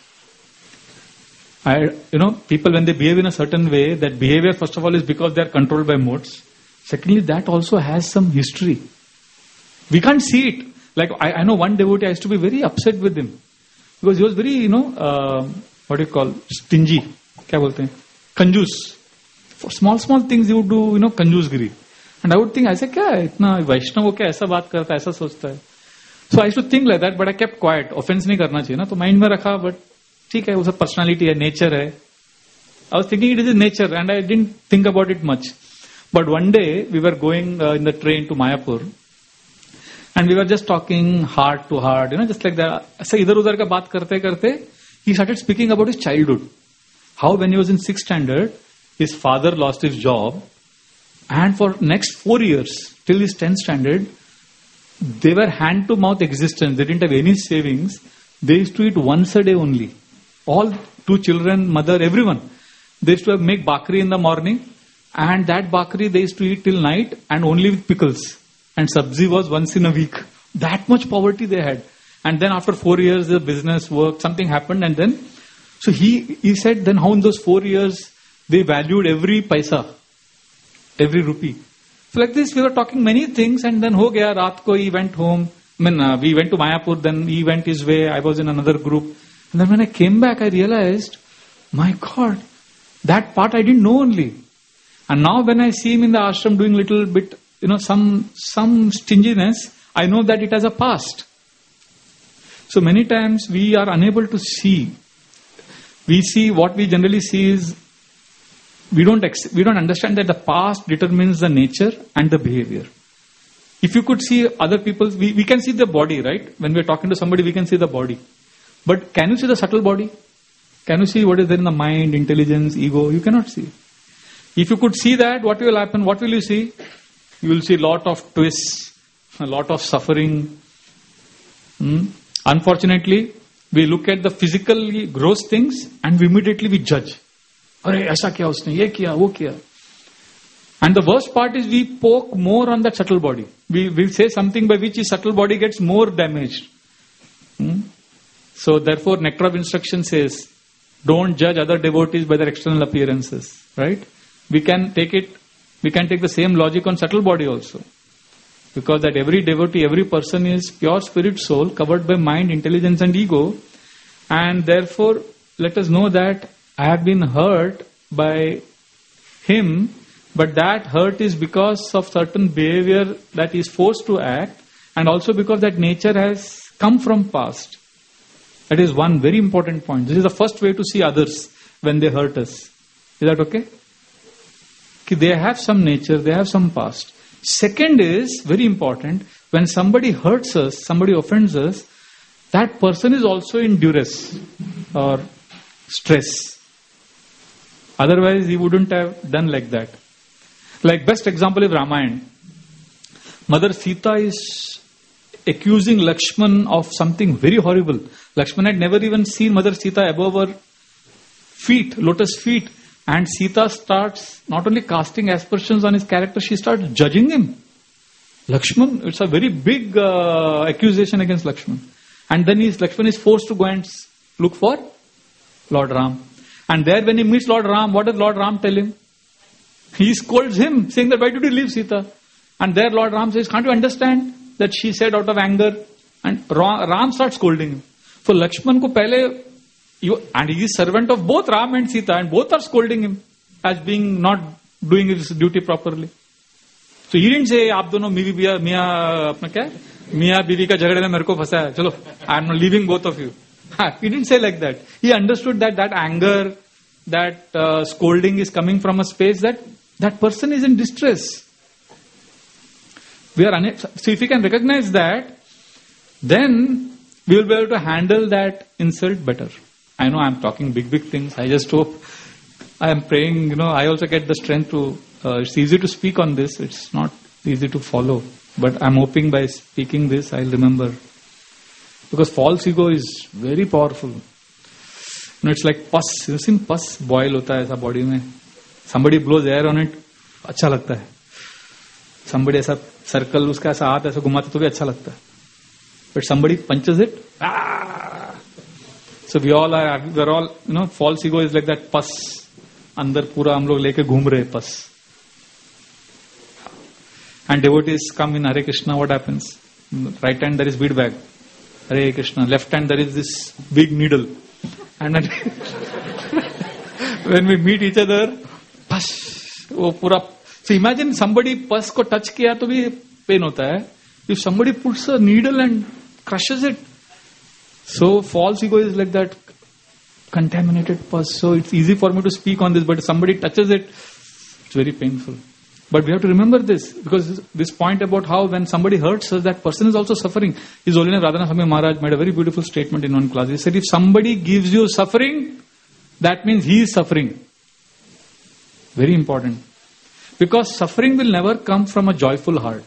People when they behave in a certain way, that behavior first of all is because they are controlled by modes. Secondly, that also has some history. We can't see it. Like I know one devotee, I used to be very upset with him because he was very, what do you call, stingy. क्या बोलते हैं? Kanjus. For small things he would do, कंजूसगिरी. And I would think, ऐसा क्या है? इतना वैष्णव हो क्या ऐसा बात करता है, ऐसा सोचता है. So I used to think like that, but I kept quiet. Offense नहीं करना चाहिए ना, तो माइंड में रखा, but ठीक है, वो सब पर्सनालिटी है, नेचर है. I was thinking it is his nature and I didn't think about it much. But one day we were going in the train to Mayapur and we were just talking heart to heart, just like that. ऐसा इधर उधर का बात करते करते he started speaking about his childhood. How when he was in 6th standard, his father lost his job and for next 4 years till his 10th standard, they were hand to mouth existence. They didn't have any savings. They used to eat once a day only. All 2 children, mother, everyone. They used to make bakri in the morning and that bakri they used to eat till night and only with pickles. And sabzi was once in a week. That much poverty they had. And then after 4 years the business work, something happened and then, so he said then how in those 4 years they valued every paisa, every rupee. So like this we were talking many things and then ho gaya, raat ko he went home. We went to Mayapur, then he went his way, I was in another group. And then when I came back I realized, my God, that part I didn't know only. And now when I see him in the ashram doing little bit, some stinginess, I know that it has a past. So many times we are unable to see. We see what we generally see is, we don't understand that the past determines the nature and the behavior. If you could see other people, we can see the body, right? When we are talking to somebody, we can see the body. But can you see the subtle body? Can you see what is there in the mind, intelligence, ego? You cannot see. If you could see that, what will happen? What will you see? You will see a lot of twists, a lot of suffering. Unfortunately, we look at the physically gross things and immediately we judge. Arey, aisa kiya usne, ye kiya, wo kiya. And the worst part is we poke more on that subtle body. We say something by which his subtle body gets more damaged. So therefore, Nectar of Instruction says, don't judge other devotees by their external appearances, right? We can take the same logic on subtle body also. Because that every devotee, every person is pure spirit soul covered by mind, intelligence and ego. And therefore, let us know that I have been hurt by him, but that hurt is because of certain behavior that he is forced to act and also because that nature has come from past. That is one very important point. This is the first way to see others when they hurt us. Is that okay? They have some nature, they have some past. Second is, very important, when somebody hurts us, somebody offends us, that person is also in duress or stress. Otherwise, he wouldn't have done like that. Like best example is Ramayana. Mother Sita is accusing Lakshman of something very horrible. Lakshman had never even seen Mother Sita above her feet, lotus feet. And Sita starts not only casting aspersions on his character, she starts judging him. Lakshman, it's a very big accusation against Lakshman. And then Lakshman is forced to go and look for Lord Ram. And there when he meets Lord Ram, what does Lord Ram tell him? He scolds him, saying that why did you leave Sita? And there Lord Ram says, can't you understand that she said out of anger? And Ram starts scolding him. For Lakshman ko pehle, and he is servant of both Ram and Sita, and both are scolding him as being not doing his duty properly. So he didn't say, "Aap dono miya bivi ka jhagde mein mere ko phasa hai. Chalo, I am not leaving both of you." He didn't say like that. He understood that anger, that scolding is coming from a space that person is in distress. So if we can recognize that, then we will be able to handle that insult better. I know I am talking big things. I just hope I am praying, I also get the strength to, it's easy to speak on this. It's not easy to follow. But I'm hoping by speaking this, I'll remember. Because false ego is very powerful. It's like pus. You seen pus boil hota hai aisa body mein. Somebody blows air on it, अच्छा लगता है. Somebody ऐसा circle, उसका ऐसा हाथ ऐसा घुमाते तो भी अच्छा लगता है. But somebody punches it, So we're all, false ego is like that pus. अंदर पूरा हम लोग लेके घूम रहे pus. And devotees come in Hare Krishna, what happens? Right hand there is bead bag. Hare Krishna. Left hand there is this big needle. And then when we meet each other, push, वो पूरा. So imagine somebody pus को touch किया तो भी pain होता है. If somebody puts a needle and crushes it, so false ego is like that contaminated pus. So it's easy for me to speak on this, but if somebody touches it, it's very painful. But we have to remember this, because this point about how when somebody hurts us, that person is also suffering. His Holiness Radhanath Swami Maharaj made a very beautiful statement in one class. He said, if somebody gives you suffering, that means he is suffering. Very important. Because suffering will never come from a joyful heart.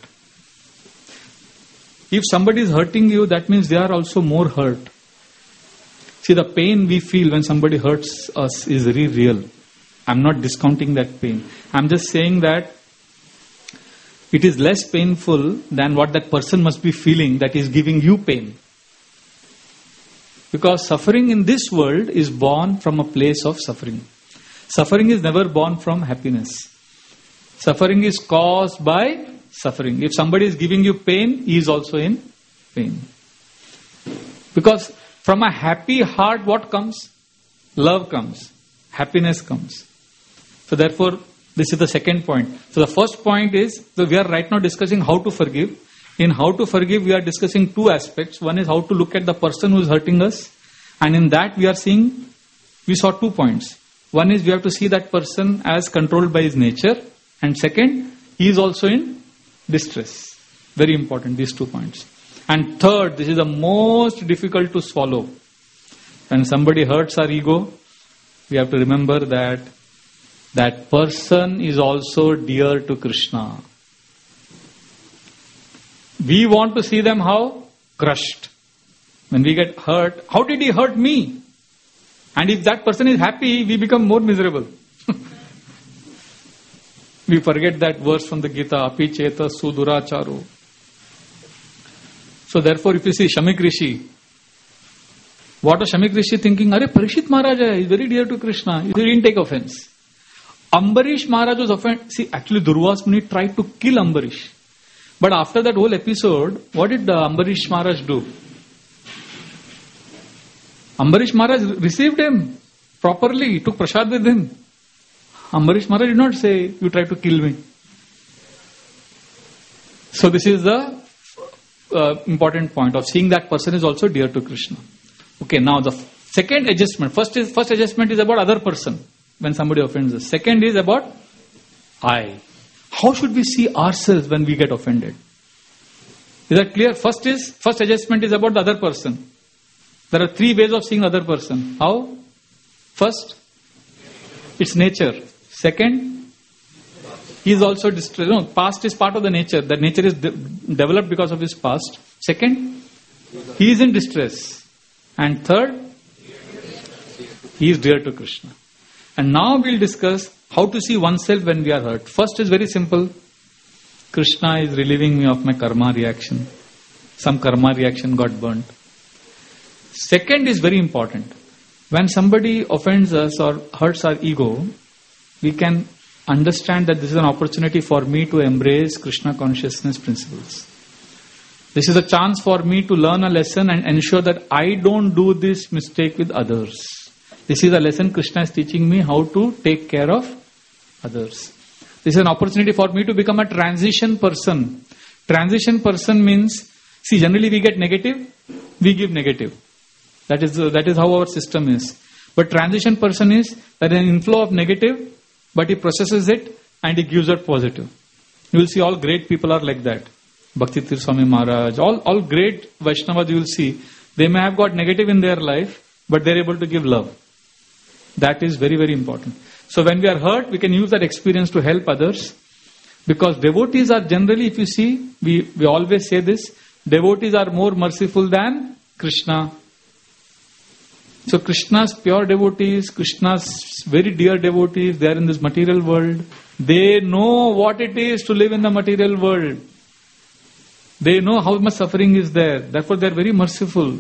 If somebody is hurting you, that means they are also more hurt. See, the pain we feel when somebody hurts us is very real. I'm not discounting that pain. I'm just saying that it is less painful than what that person must be feeling that is giving you pain. Because suffering in this world is born from a place of suffering. Suffering is never born from happiness. Suffering is caused by suffering. If somebody is giving you pain, he is also in pain. Because from a happy heart, what comes? Love comes. Happiness comes. So therefore, this is the second point. So the first point is, so we are right now discussing how to forgive. In how to forgive, we are discussing two aspects. One is how to look at the person who is hurting us. And in that we saw 2 points. One is we have to see that person as controlled by his nature. And second, he is also in distress. Very important, these 2 points. And third, this is the most difficult to swallow. When somebody hurts our ego, we have to remember that that person is also dear to Krishna. We want to see them how? Crushed. When we get hurt, how did he hurt me? And if that person is happy, we become more miserable. We forget that verse from the Gita, Api Cheta Suduracharo. So therefore, if you see Shamik Rishi, what was Shamik Rishi thinking? Arey, Parikshit Maharaj is very dear to Krishna. He didn't take offense. Ambarish Maharaj was offended. See, actually Durvas Muni tried to kill Ambarish. But after that whole episode, what did Ambarish Maharaj do? Ambarish Maharaj received him properly. He took prasad with him. Ambarish Maharaj did not say, you try to kill me. So this is the important point of seeing that person is also dear to Krishna. Okay, now the second adjustment. First adjustment is about other person when somebody offends us. Second is about I. How should we see ourselves when we get offended? Is that clear? First adjustment is about the other person. There are 3 ways of seeing other person. How? First, its nature. Second, he is also distressed. No, past is part of the nature. The nature is developed because of his past. Second, he is in distress. And third, he is dear to Krishna. And now we'll discuss how to see oneself when we are hurt. First is very simple. Krishna is relieving me of my karma reaction. Some karma reaction got burnt. Second is very important. When somebody offends us or hurts our ego, we can understand that this is an opportunity for me to embrace Krishna consciousness principles. This is a chance for me to learn a lesson and ensure that I don't do this mistake with others. This is a lesson Krishna is teaching me how to take care of others. This is an opportunity for me to become a transition person. Transition person means, see, generally we get negative, we give negative. That is how our system is. But transition person is that an inflow of negative, but he processes it and he gives out positive. You will see all great people are like that. Bhakti Tirtha Swami Maharaj, all great Vaishnavas you will see, they may have got negative in their life, but they are able to give love. That is very, very important. So when we are hurt, we can use that experience to help others. Because devotees are generally, if you see, we always say this, devotees are more merciful than Krishna. So Krishna's pure devotees, Krishna's very dear devotees, they are in this material world. They know what it is to live in the material world. They know how much suffering is there. Therefore they are very merciful.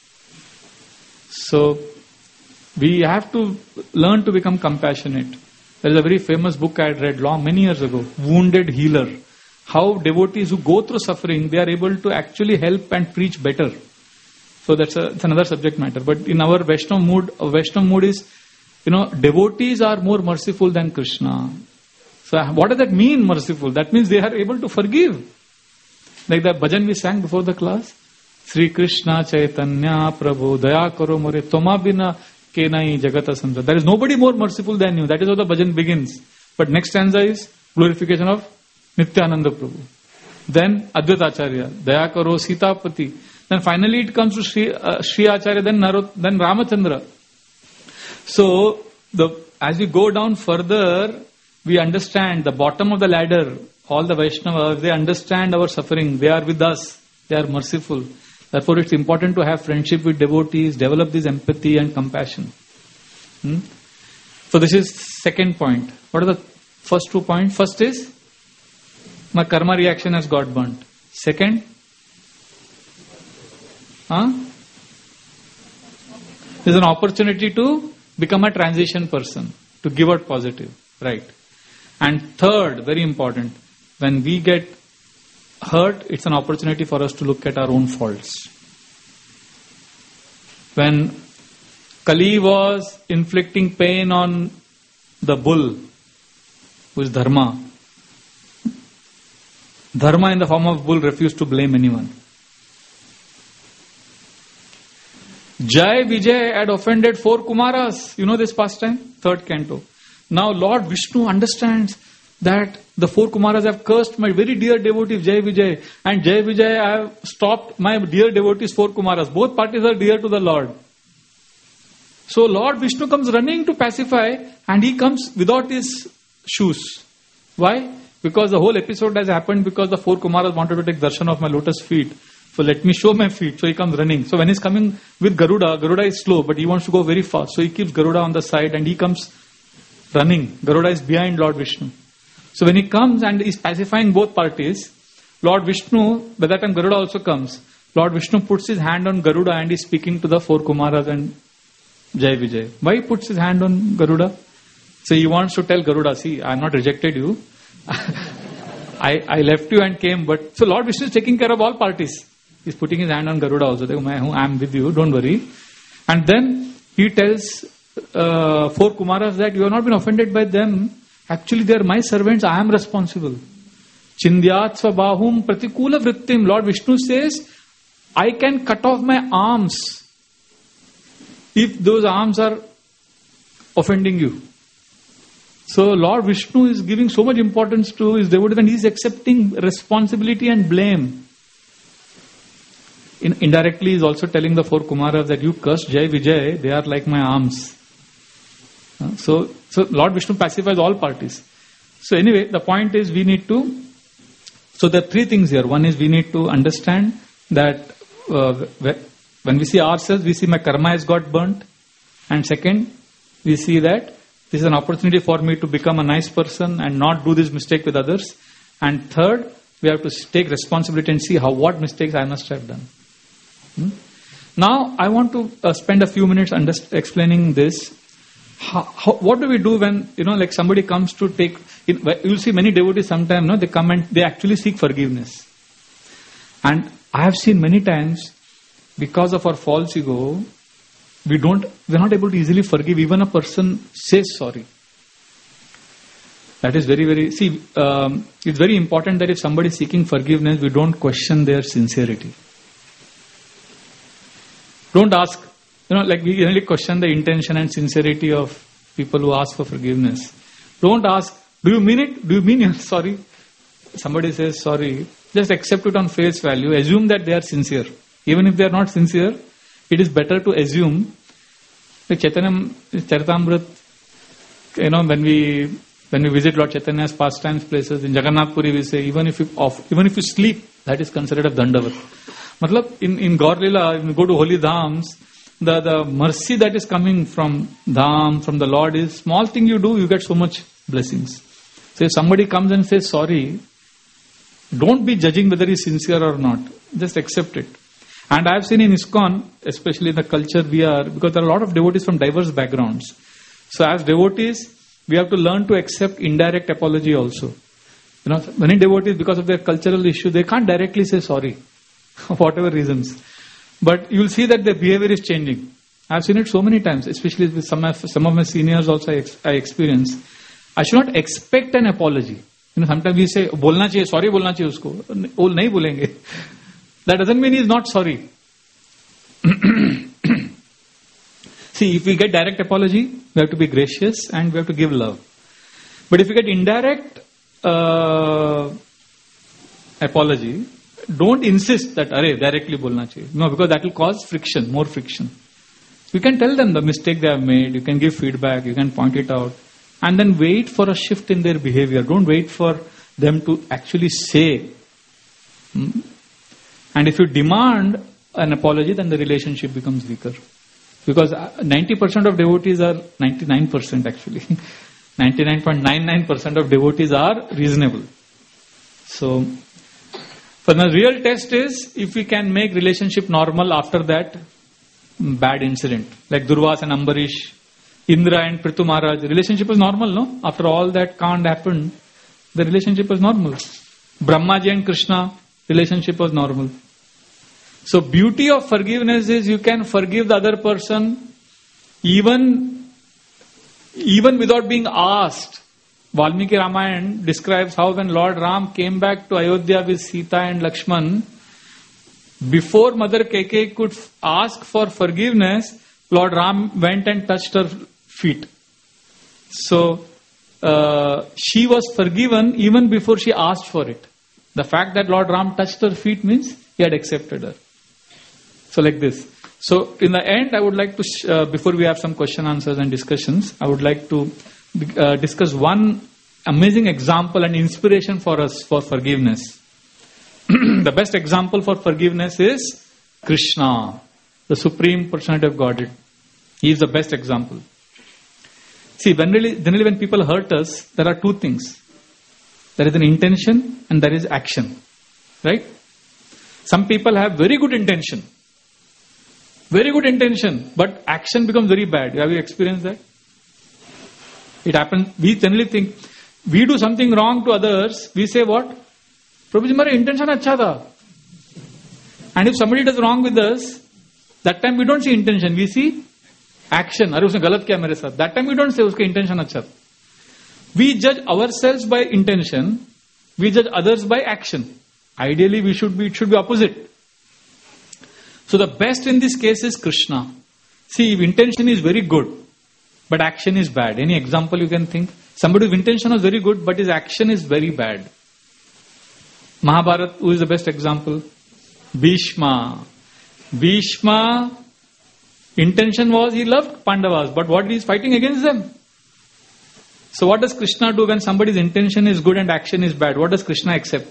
So we have to learn to become compassionate. There is a very famous book I had read many years ago, Wounded Healer. how devotees who go through suffering, they are able to actually help and preach better. So it's another subject matter. But in our Vaishnava mood is, devotees are more merciful than Krishna. So what does that mean, merciful? That means they are able to forgive. Like the bhajan we sang before the class. Sri Krishna Chaitanya Prabhu Daya Karo More Toma Bina Kenai Jagata Samsa. There is nobody more merciful than you. That is how the bhajan begins. But next stanza is glorification of Nityananda Prabhu. Then Advaita Acharya, Daya Karo Sitapati. Then finally it comes to Sri Acharya, then Ramachandra. So as we go down further, we understand the bottom of the ladder. All the Vaishnavas, they understand our suffering. They are with us. They are merciful. Therefore, it's important to have friendship with devotees, develop this empathy and compassion. So this is second point. What are the first 2 points? First is, my karma reaction has got burnt. Second, there's an opportunity to become a transition person, to give out positive. Right. And third, very important, when we get hurt, it's an opportunity for us to look at our own faults. When Kali was inflicting pain on the bull, who is Dharma in the form of bull refused to blame anyone. Jai Vijay had offended 4 Kumaras. You know this pastime? 3rd canto. Now Lord Vishnu understands that the 4 Kumaras have cursed my very dear devotee Jai Vijay, and Jai Vijay have stopped my dear devotees 4 Kumaras. Both parties are dear to the Lord. So Lord Vishnu comes running to pacify, and he comes without his shoes. Why? Because the whole episode has happened because the 4 Kumaras wanted to take darshan of my lotus feet. So let me show my feet. So he comes running. So when he's coming with Garuda is slow, but he wants to go very fast. So he keeps Garuda on the side and he comes running. Garuda is behind Lord Vishnu. So when he comes and is pacifying both parties, Lord Vishnu, by that time Garuda also comes. Lord Vishnu puts his hand on Garuda and is speaking to the 4 Kumaras and Jai Vijay. Why he puts his hand on Garuda? So he wants to tell Garuda, see, I have not rejected you. I left you and came, but so Lord Vishnu is taking care of all parties. He's putting his hand on Garuda also. I am with you, don't worry. And then he tells 4 Kumaras that you have not been offended by them. Actually, they are my servants. I am responsible. Chindyat svabahum pratikula vrittim. Lord Vishnu says, I can cut off my arms if those arms are offending you. So Lord Vishnu is giving so much importance to his devotees and he is accepting responsibility and blame. Indirectly, he is also telling the 4 Kumaras that you cursed Jai Vijay, they are like my arms. So Lord Vishnu pacifies all parties. So anyway, the point is we need to, so there are 3 things here. One is we need to understand that when we see ourselves, we see my karma has got burnt. And second, we see that this is an opportunity for me to become a nice person and not do this mistake with others. And third, we have to take responsibility and see what mistakes I must have done. Now, I want to spend a few minutes explaining this. What do we do when, like somebody comes to take, you'll see many devotees sometimes, they come and they actually seek forgiveness. And I have seen many times, because of our false ego, we're not able to easily forgive even a person says sorry. That is very, very, it's very important that if somebody is seeking forgiveness, we don't question their sincerity. Don't ask, like we generally question the intention and sincerity of people who ask for forgiveness. Don't ask, do you mean it? Do you mean you're sorry? Somebody says sorry, just accept it on face value. Assume that they are sincere. Even if they are not sincere, it is better to assume. Like Chaitanya Charitamrita, when we visit Lord Chaitanya's pastimes places in Jagannath Puri, we say even if you sleep, that is considered a dandavat. Matlab, in Gaur Lila, when you go to holy dhams, the mercy that is coming from dham, from the Lord is small thing you do, you get so much blessings. So if somebody comes and says sorry, don't be judging whether he is sincere or not. Just accept it. And I have seen in ISKCON, especially in the culture because there are a lot of devotees from diverse backgrounds. So as devotees, we have to learn to accept indirect apology also. Many devotees, because of their cultural issue, they can't directly say sorry, for whatever reasons. But you'll see that their behavior is changing. I've seen it so many times, especially with some of my seniors also I experience. I should not expect an apology. Sometimes we say, bolna chahiye, sorry bolna chahiye usko. Oh, nahi bolenge. That doesn't mean he's not sorry. See, if we get direct apology, we have to be gracious and we have to give love. But if we get indirect apology, don't insist that, directly bolna chahiye. No, because that will cause friction, more friction. You can tell them the mistake they have made, you can give feedback, you can point it out, and then wait for a shift in their behavior. Don't wait for them to actually say. And if you demand an apology, then the relationship becomes weaker. Because 90% of devotees are, 99% actually, 99.99% of devotees are reasonable. So, for the real test is, if we can make relationship normal after that bad incident. Like Durvas and Ambarish, Indra and Prithu Maharaj, relationship was normal, no? After all that can't happen, the relationship was normal. Brahmaji and Krishna, relationship was normal. So beauty of forgiveness is you can forgive the other person even without being asked. Valmiki Ramayana describes how when Lord Ram came back to Ayodhya with Sita and Lakshman, before Mother Kaikeyi could ask for forgiveness, Lord Ram went and touched her feet. So she was forgiven even before she asked for it. The fact that Lord Ram touched her feet means he had accepted her. So like this. So in the end, I would like to, before we have some question answers and discussions, I would like to discuss one amazing example and inspiration for us for forgiveness. The best example for forgiveness is Krishna, the Supreme Personality of Godhead. He is the best example. See, generally when people hurt us, there are two things. There is an intention and there is action. Right? Some people have very good intention. Very good intention, but action becomes very bad. Have you experienced that? It happens. We generally think, we do something wrong to others, we say what? Prabhuji, my intention acha tha. And if somebody does wrong with us, that time we don't see intention, we see action. Arey usne galat kiya mere saath. That time we don't say uska intention acha tha. We judge ourselves by intention, we judge others by action. Ideally, it should be opposite. So the best in this case is Krishna. See, if intention is very good, but action is bad. Any example you can think? Somebody's intention was very good, but his action is very bad. Mahabharata, who is the best example? Bhishma. Bhishma, intention was he loved Pandavas, but what he is fighting against them? So what does Krishna do when somebody's intention is good and action is bad? What does Krishna accept?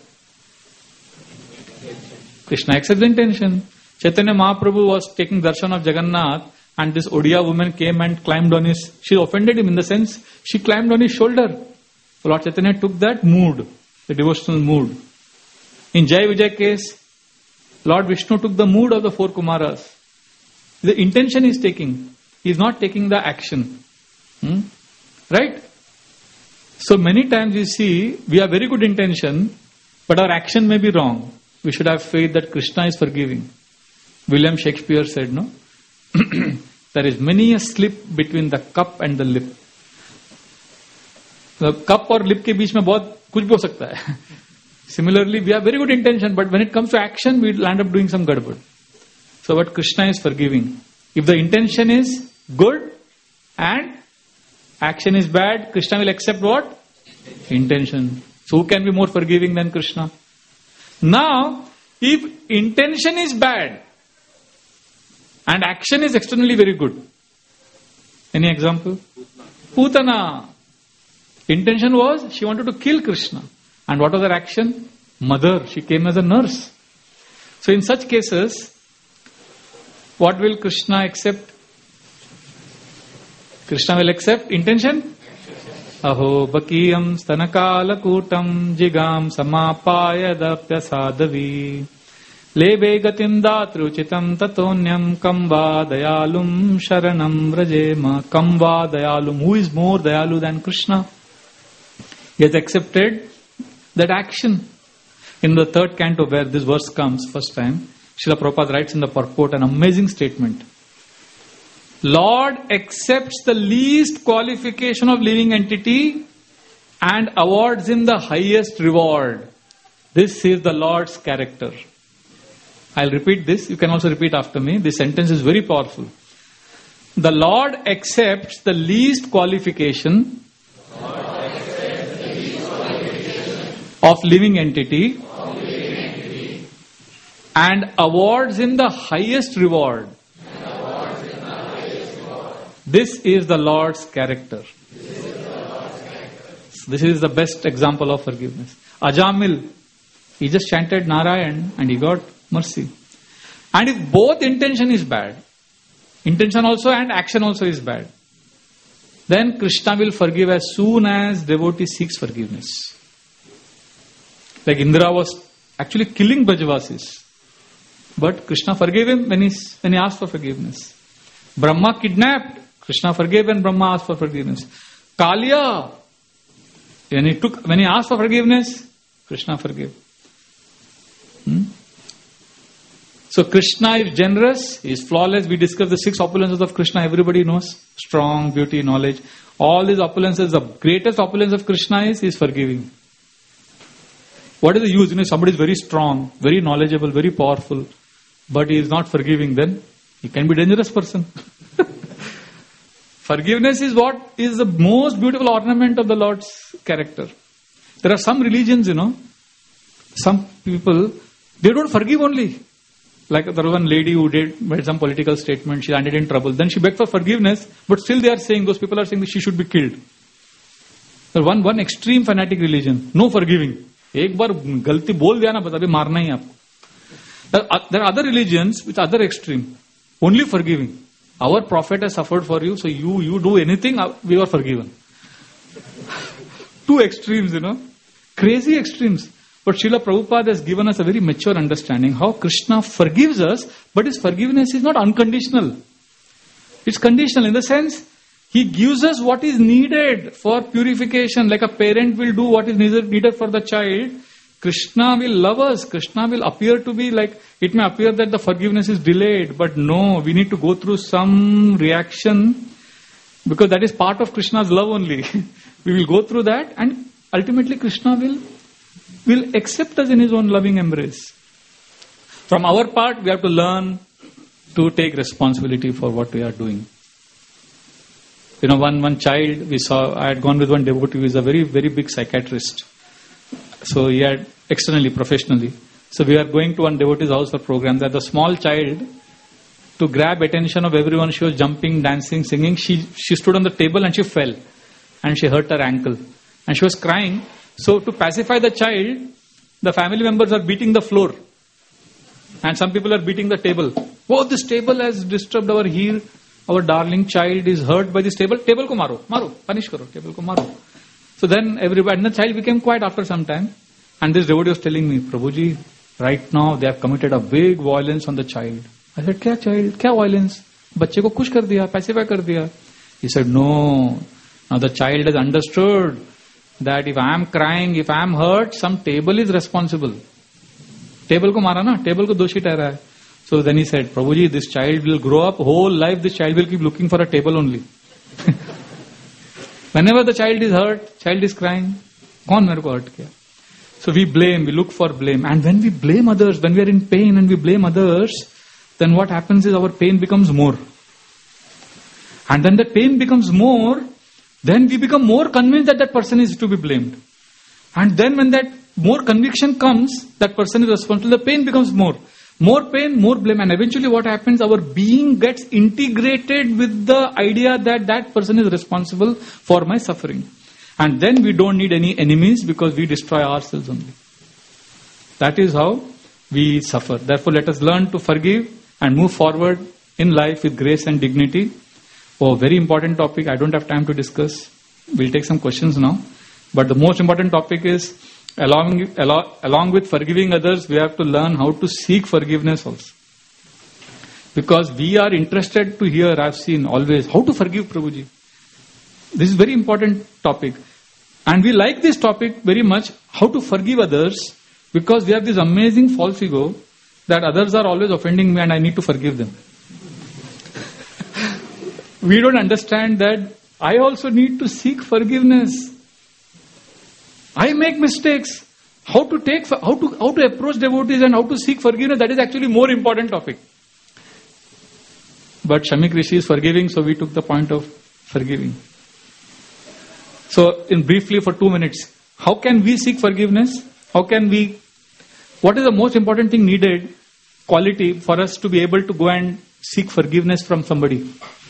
Krishna accepts the intention. Chaitanya Mahaprabhu was taking darshan of Jagannath and this Odia woman came and climbed on she offended him in the sense, she climbed on his shoulder. So Lord Chaitanya took that mood, the devotional mood. In Jai Vijay case, Lord Vishnu took the mood of the four Kumaras. The intention he is taking. He is not taking the action. Right? So many times you see, we have very good intention, but our action may be wrong. We should have faith that Krishna is forgiving. William Shakespeare said, no? There is many a slip between the cup and the lip. The cup or lip के बीच में बहुत कुछ भी हो सकता है. Similarly, we have very good intention, but when it comes to action, we will end up doing some gadbad. So what Krishna is forgiving. If the intention is good and action is bad, Krishna will accept what? Intention. So who can be more forgiving than Krishna? Now, if intention is bad and action is externally very good. Any example? Putana. Intention was she wanted to kill Krishna. And what was her action? Mother. She came as a nurse. So in such cases, what will Krishna accept? Krishna will accept intention? Aho bakiyam stanakala kutam jigam samapaya dapyasadavi lebe gatim datruchitam tatonyam kamba dayalum sharanam rajema. Kamba dayalum. Who is more dayalu than Krishna? He has accepted that action. In the third canto where this verse comes first time, Srila Prabhupada writes in the purport an amazing statement. Lord accepts the least qualification of living entity and awards him the highest reward. This is the Lord's character. I'll repeat this. You can also repeat after me. This sentence is very powerful. The Lord accepts the least qualification of living entity and awards him the highest reward. This is the Lord's character. This is the best example of forgiveness. Ajamil, he just chanted Narayan and he got mercy. And if both intention is bad, intention also and action also is bad, then Krishna will forgive as soon as devotee seeks forgiveness. Like Indra was actually killing Brajavasis, but Krishna forgave him when he asked for forgiveness. Brahma kidnapped, Krishna forgave when Brahma asked for forgiveness. Kaliya, when he asked for forgiveness, Krishna forgave. So Krishna is generous, he is flawless. We discussed the 6 opulences of Krishna, everybody knows. Strong, beauty, knowledge. All these opulences, the greatest opulence of Krishna is forgiving. What is the use? Somebody is very strong, very knowledgeable, very powerful, but he is not forgiving, then he can be a dangerous person. Forgiveness is what is the most beautiful ornament of the Lord's character. There are some religions, some people, they don't forgive only. Like there was one lady who made some political statement, she landed in trouble. Then she begged for forgiveness, but still those people are saying that she should be killed. So one extreme fanatic religion, no forgiving. एक बार गलती बोल दिया ना बस अभी मारना ही आपको. There are other religions with other extreme, only forgiving. Our prophet has suffered for you, so you do anything, we are forgiven. Two extremes, crazy extremes. But Srila Prabhupada has given us a very mature understanding how Krishna forgives us, but his forgiveness is not unconditional. It's conditional in the sense he gives us what is needed for purification. Like a parent will do what is needed for the child, Krishna will love us. Krishna will appear to be like, it may appear that the forgiveness is delayed, but no, we need to go through some reaction because that is part of Krishna's love only. We will go through that and ultimately Krishna will accept us in his own loving embrace. From our part, we have to learn to take responsibility for what we are doing. One child we saw, I had gone with one devotee who is a very, very big psychiatrist. So he had externally, professionally. So we are going to one devotee's house for program. That the small child, to grab attention of everyone, she was jumping, dancing, singing. She stood on the table and she fell. And she hurt her ankle. And she was crying. So to pacify the child, the family members are beating the floor. And some people are beating the table. Oh, this table has disturbed our heel. Our darling child is hurt by this table. Table ko maro, punish karo, table ko maro. So then everybody, and the child became quiet after some time. And this devotee was telling me, Prabhuji, right now they have committed a big violence on the child. I said, kya child? Kya violence? Bacche ko khush kar diya, pacify kar diya. He said, no. Now the child has understood that if I am crying, if I am hurt, some table is responsible. Table ko mara na, table ko doshi tehra hai. So then he said, Prabhuji, this child will grow up, whole life this child will keep looking for a table only. Whenever the child is hurt, child is crying, kaun mere ko hurt kiya? So we blame, we look for blame. And when we blame others, when we are in pain and we blame others, then what happens is our pain becomes more. And then that pain becomes more, then we become more convinced that that person is to be blamed. And then when that more conviction comes, that person is responsible, the pain becomes more. More pain, more blame. And eventually what happens, our being gets integrated with the idea that that person is responsible for my suffering. And then we don't need any enemies because we destroy ourselves only. That is how we suffer. Therefore let us learn to forgive and move forward in life with grace and dignity. Oh, very important topic. I don't have time to discuss. We'll take some questions now. But the most important topic is, along with forgiving others, we have to learn how to seek forgiveness also. Because we are interested to hear, I've seen always, how to forgive Prabhuji. This is very important topic. And we like this topic very much, how to forgive others, because we have this amazing false ego that others are always offending me and I need to forgive them. We don't understand that I also need to seek forgiveness. I make mistakes. How to approach devotees and how to seek forgiveness, that is actually more important topic. But Shamik Rishi is forgiving, so we took the point of forgiving. So, briefly for 2 minutes, how can we seek forgiveness? What is the most important thing needed, quality, for us to be able to go and seek forgiveness from somebody?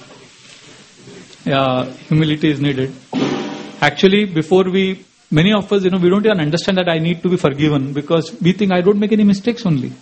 Humility is needed. Actually, many of us, we don't even understand that I need to be forgiven, because we think I don't make any mistakes only.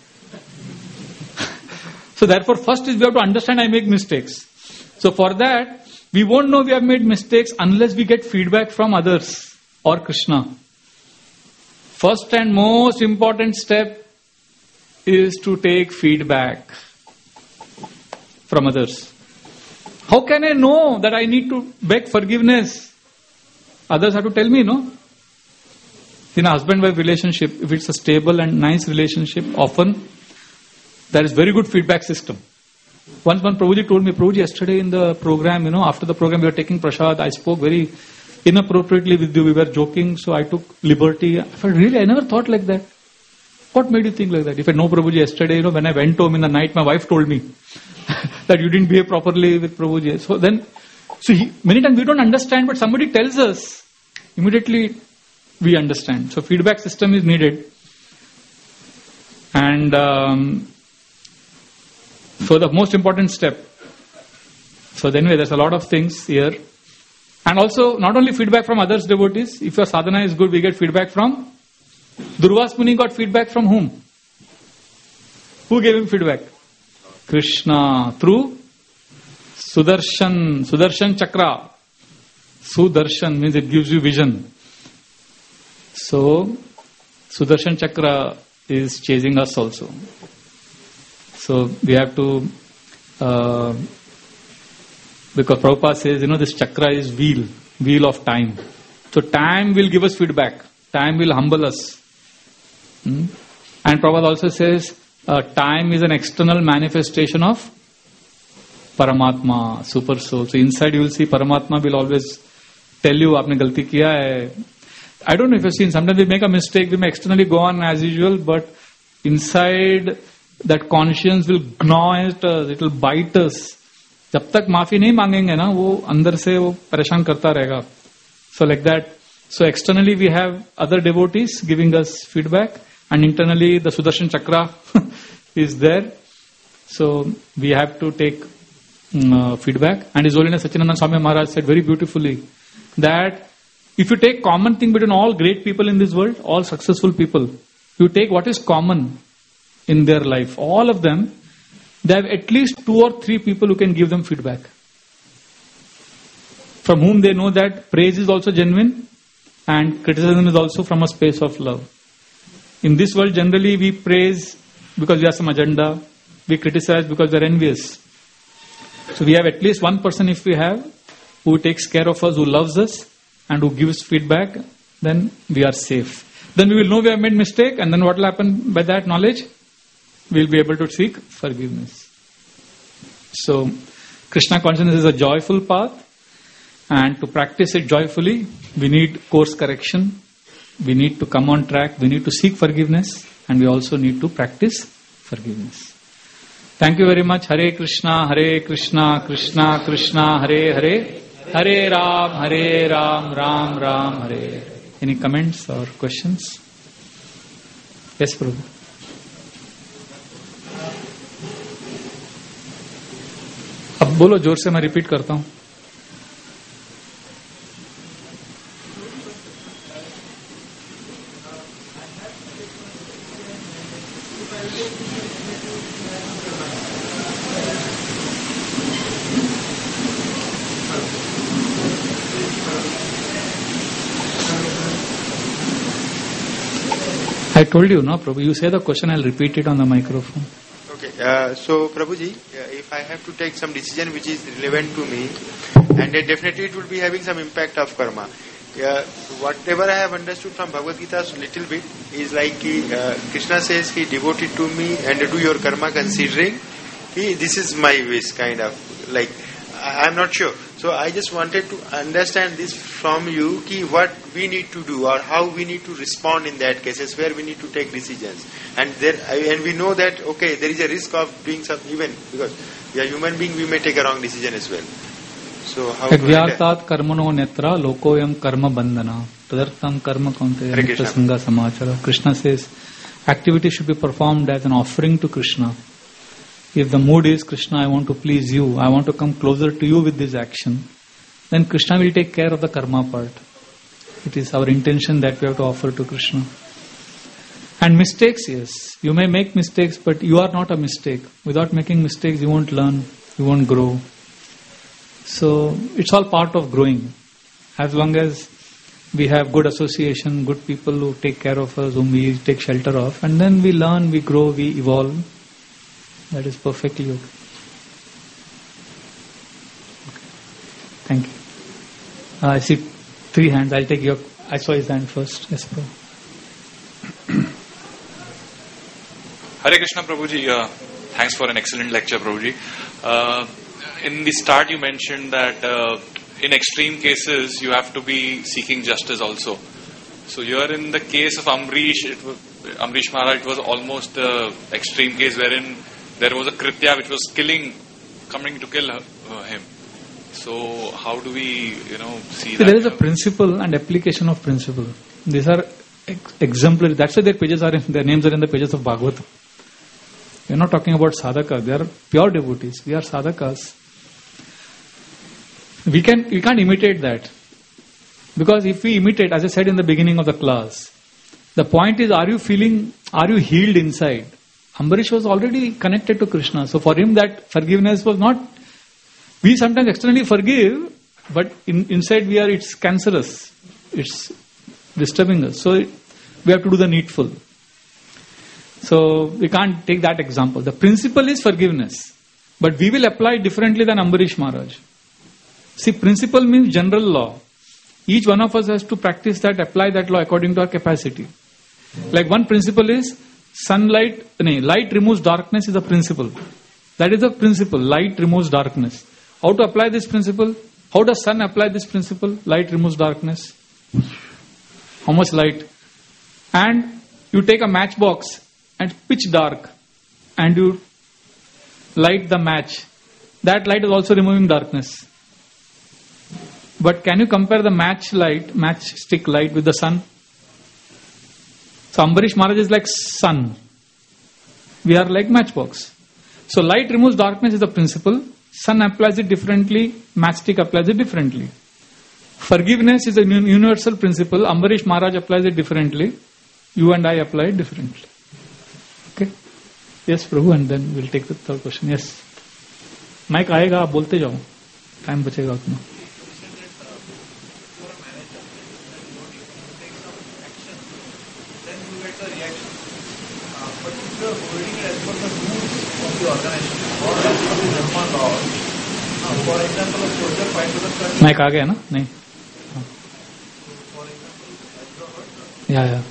So therefore, first is we have to understand I make mistakes. So for that, we won't know we have made mistakes unless we get feedback from others or Krishna. First and most important step is to take feedback from others. How can I know that I need to beg forgiveness? Others have to tell me, no? In a husband-wife relationship, if it's a stable and nice relationship, often there is very good feedback system. Once one Prabhuji told me, Prabhuji, yesterday in the program, after the program we were taking prasad, I spoke very inappropriately with you, we were joking, so I took liberty. I felt, really, I never thought like that. What made you think like that? If I know Prabhuji yesterday, when I went home in the night, my wife told me that you didn't behave properly with Prabhuji. So many times we don't understand, but somebody tells us, immediately we understand. So feedback system is needed. And so the most important step. So anyway, there's a lot of things here. And also, not only feedback from others devotees, if your sadhana is good, we get feedback from Durvas Muni. Got feedback from whom? Who gave him feedback? Krishna, through Sudarshan Chakra. Sudarshan means it gives you vision. So Sudarshan Chakra is chasing us also. So we have to, because Prabhupada says, this chakra is wheel of time. So time will give us feedback. Time will humble us. And Prabhupada also says, time is an external manifestation of Paramatma, Super Soul. So inside you will see Paramatma will always tell you, aapne galti kiya hai. I don't know if you've seen, sometimes we make a mistake, we may externally go on as usual, but inside that conscience will gnaw at us, it will bite us. जब तक माफी नहीं मांगेंगे ना, वो अंदर से वो परेशान करता रहेगा. So like that. So externally we have other devotees giving us feedback, and internally the Sudarshan Chakra is there. So we have to take feedback. And His Holiness Sachinanda Swami Maharaj said very beautifully that if you take common thing between all great people in this world, all successful people, you take what is common in their life, all of them, they have at least 2 or 3 people who can give them feedback, from whom they know that praise is also genuine and criticism is also from a space of love. In this world, generally we praise because we have some agenda, we criticize because we are envious. So we have at least one person, if we have, who takes care of us, who loves us and who gives feedback, then we are safe. Then we will know we have made mistake, and then what will happen by that knowledge? We will be able to seek forgiveness. So Krishna consciousness is a joyful path, and to practice it joyfully, we need course correction, we need to come on track, we need to seek forgiveness, and we also need to practice forgiveness. Thank you very much. Hare Krishna, Krishna Krishna, Hare Hare, Hare Ram, Ram Ram, Hare. Any comments or questions? Yes, Prabhu. अब बोलो जोर से, मैं repeat करता हूं. I told you, no, Prabhu. You say the question, I'll repeat it on the microphone. Okay, so Prabhuji, if I have to take some decision which is relevant to me, and definitely it will be having some impact of karma. whatever I have understood from Bhagavad Gita a little bit is like Krishna says, he devoted to me and do your karma considering this is my wish, kind of like. I'm not sure. So I just wanted to understand this from you, what we need to do or how we need to respond in that cases where we need to take decisions. And we know that, okay, there is a risk of doing some, even because we are human being, we may take a wrong decision as well. So how to Vyartat karmano netra lokoyam karma bandhana tadartam karma kaunteya nitya sangha samachara. Krishna says activity should be performed as an offering to Krishna. If the mood is, Krishna, I want to please you, I want to come closer to you with this action, then Krishna will take care of the karma part. It is our intention that we have to offer to Krishna. And mistakes, yes. You may make mistakes, but you are not a mistake. Without making mistakes, you won't learn, you won't grow. So, it's all part of growing. As long as we have good association, good people who take care of us, whom we take shelter of, and then we learn, we grow, we evolve. That is perfectly okay. Thank you. I see 3 hands. I'll take your. I saw his hand first. Yes, bro. Hare Krishna, Prabhuji. Thanks for an excellent lecture, Prabhuji. In the start, you mentioned that in extreme cases, you have to be seeking justice also. So here in the case of Amrish Maharaj, it was almost the extreme case wherein there was a Kritya which was coming to kill him. So how do we, see that? There is a principle and application of principle. These are exemplary. That's why their names are in the pages of Bhagavatam. We are not talking about sadhaka. They are pure devotees. We are sadhakas. We can't imitate that. Because if we imitate, as I said in the beginning of the class, the point is, are you healed inside? Ambarish was already connected to Krishna. So for him that forgiveness was not... We sometimes externally forgive, but inside it's cancerous. It's disturbing us. So we have to do the needful. So we can't take that example. The principle is forgiveness. But we will apply differently than Ambarish Maharaj. See, principle means general law. Each one of us has to practice that, apply that law according to our capacity. Like one principle is, light removes darkness is a principle. That is the principle. Light removes darkness. How to apply this principle? How does sun apply this principle? Light removes darkness. How much light? And you take a matchbox and pitch dark and you light the match. That light is also removing darkness. But can you compare the matchstick light with the sun? So Ambarish Maharaj is like sun. We are like matchbox. So light removes darkness is the principle. Sun applies it differently. Matchstick applies it differently. Forgiveness is a universal principle. Ambarish Maharaj applies it differently. You and I apply it differently. Okay? Yes, Prabhu, and then we'll take the third question. Yes. Mic आएगा, आप बोलते जाओ. Time बचेगा उतना. Mic आ गया ना? नहीं. Yeah.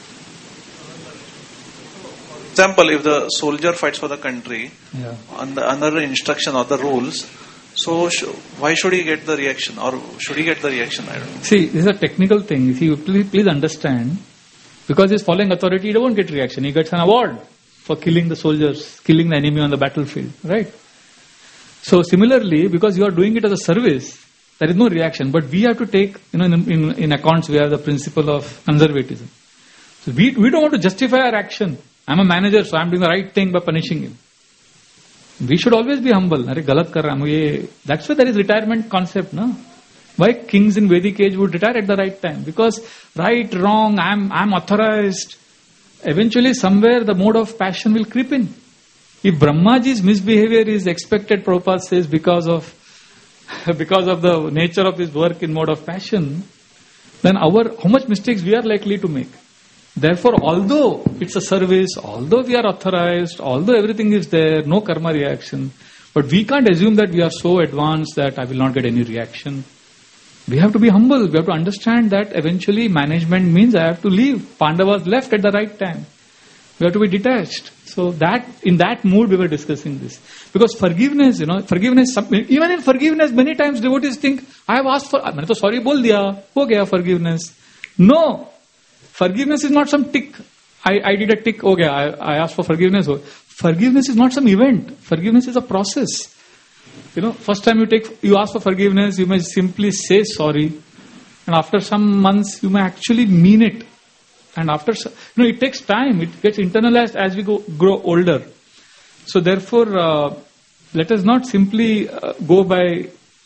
Example, if the soldier fights for the country, under the instruction or the rules, so why should he get the reaction, or should he get the reaction? I don't know. See, this is a technical thing. See, please understand, because he's following authority, he won't get reaction. He gets an award for killing the soldiers, killing the enemy on the battlefield, right? So similarly, because you are doing it as a service, there is no reaction. But we have to take, in accounts, we have the principle of conservatism. So we don't want to justify our action. I'm a manager, so I'm doing the right thing by punishing him. We should always be humble. That's why there is retirement concept, no? Why kings in Vedic age would retire at the right time? Because right, wrong, I'm authorized. Eventually, somewhere the mode of passion will creep in. If Brahmaji's misbehavior is expected, Prabhupada says, because of the nature of his work in mode of passion, then how much mistakes we are likely to make. Therefore, although it's a service, although we are authorized, although everything is there, no karma reaction, but we can't assume that we are so advanced that I will not get any reaction. We have to be humble. We have to understand that eventually management means I have to leave. Pandavas left at the right time. We have to be detached. So that in that mood we were discussing this. Because forgiveness, forgiveness, even in forgiveness, many times devotees think, I have asked for, maine to sorry bol diya, ho gaya forgiveness. No. Forgiveness is not some tick. I did a tick, ho gaya, I asked for forgiveness. Forgiveness is not some event. Forgiveness is a process. First time you ask for forgiveness, you may simply say sorry. And after some months, you may actually mean it. And after, it takes time. It gets internalized as we grow older. So therefore, let us not simply go by,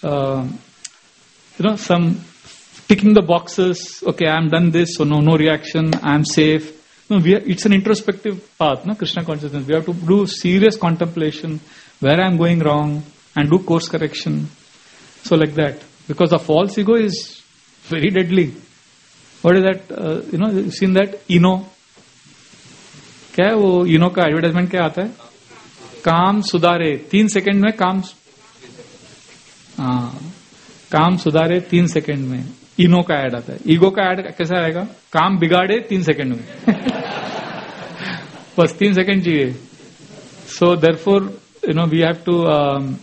some ticking the boxes. Okay, I am done this, so no reaction, I am safe. No, it's an introspective path, Krishna consciousness. We have to do serious contemplation, where I am going wrong, and do course correction. So like that. Because the false ego is very deadly. What is that? You've seen that? Eno. क्या है वो इनो का advertisement क्या आता है? काम सुधारे 3 second में काम सुधारे 3 सेकंड में. इनो का ऐड आता है. ईगो का ऐड कैसा आएगा? काम बिगाड़े 3 सेकंड में. बस 3 सेकंड चाहिए. So therefore, we have to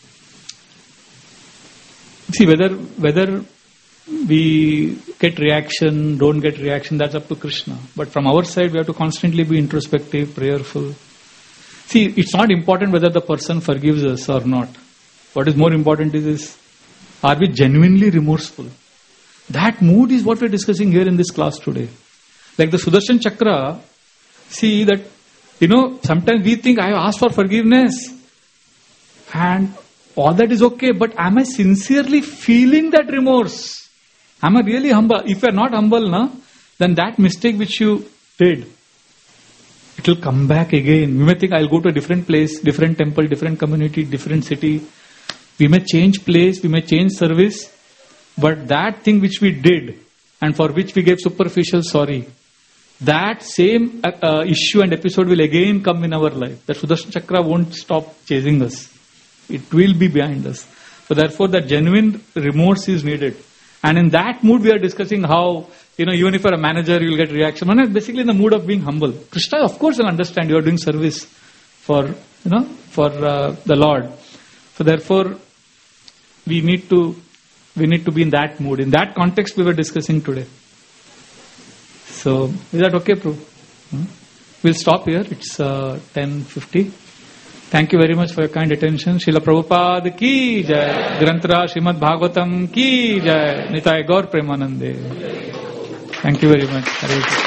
see whether we get reaction, don't get reaction, that's up to Krishna. But from our side, we have to constantly be introspective, prayerful. See, it's not important whether the person forgives us or not. What is more important is are we genuinely remorseful? That mood is what we're discussing here in this class today. Like the Sudarshan Chakra, see that, sometimes we think I have asked for forgiveness and all that is okay, but am I sincerely feeling that remorse? Am I really humble? If you are not humble, then that mistake which you did, it will come back again. We may think I'll go to a different place, different temple, different community, different city. We may change place, we may change service, but that thing which we did and for which we gave superficial sorry, that same issue and episode will again come in our life. The Sudarshan Chakra won't stop chasing us. It will be behind us. So therefore, that genuine remorse is needed. And in that mood, we are discussing how, even if you are a manager, you will get reaction. One is basically in the mood of being humble. Krishna, of course, will understand you are doing service for the Lord. So therefore, we need to be in that mood. In that context, we were discussing today. So, is that okay, Prabhu? We'll stop here. It's 10:50. Thank you very much for your kind attention. Srila Prabhupada ki jai. Granthra Srimad Bhagavatam ki jai. Nitai Gaur Premanande. Thank you very much. Hare Krishna.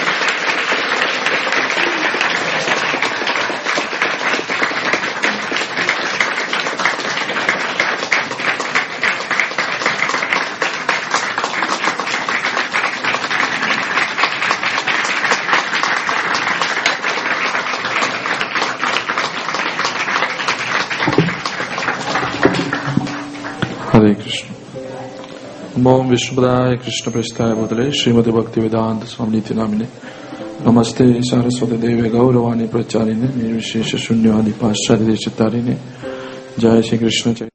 Hare Krishna. Om Vishnupadaya Krishna Prestaya Bhutale Srimati Bhakti Vedanta Swami Niti Namine Namaste Saraswati Deve Gauravani Pracharine Nirvishesha Shunyadi Paschadi Deshitarine Jai Shri Krishna Jai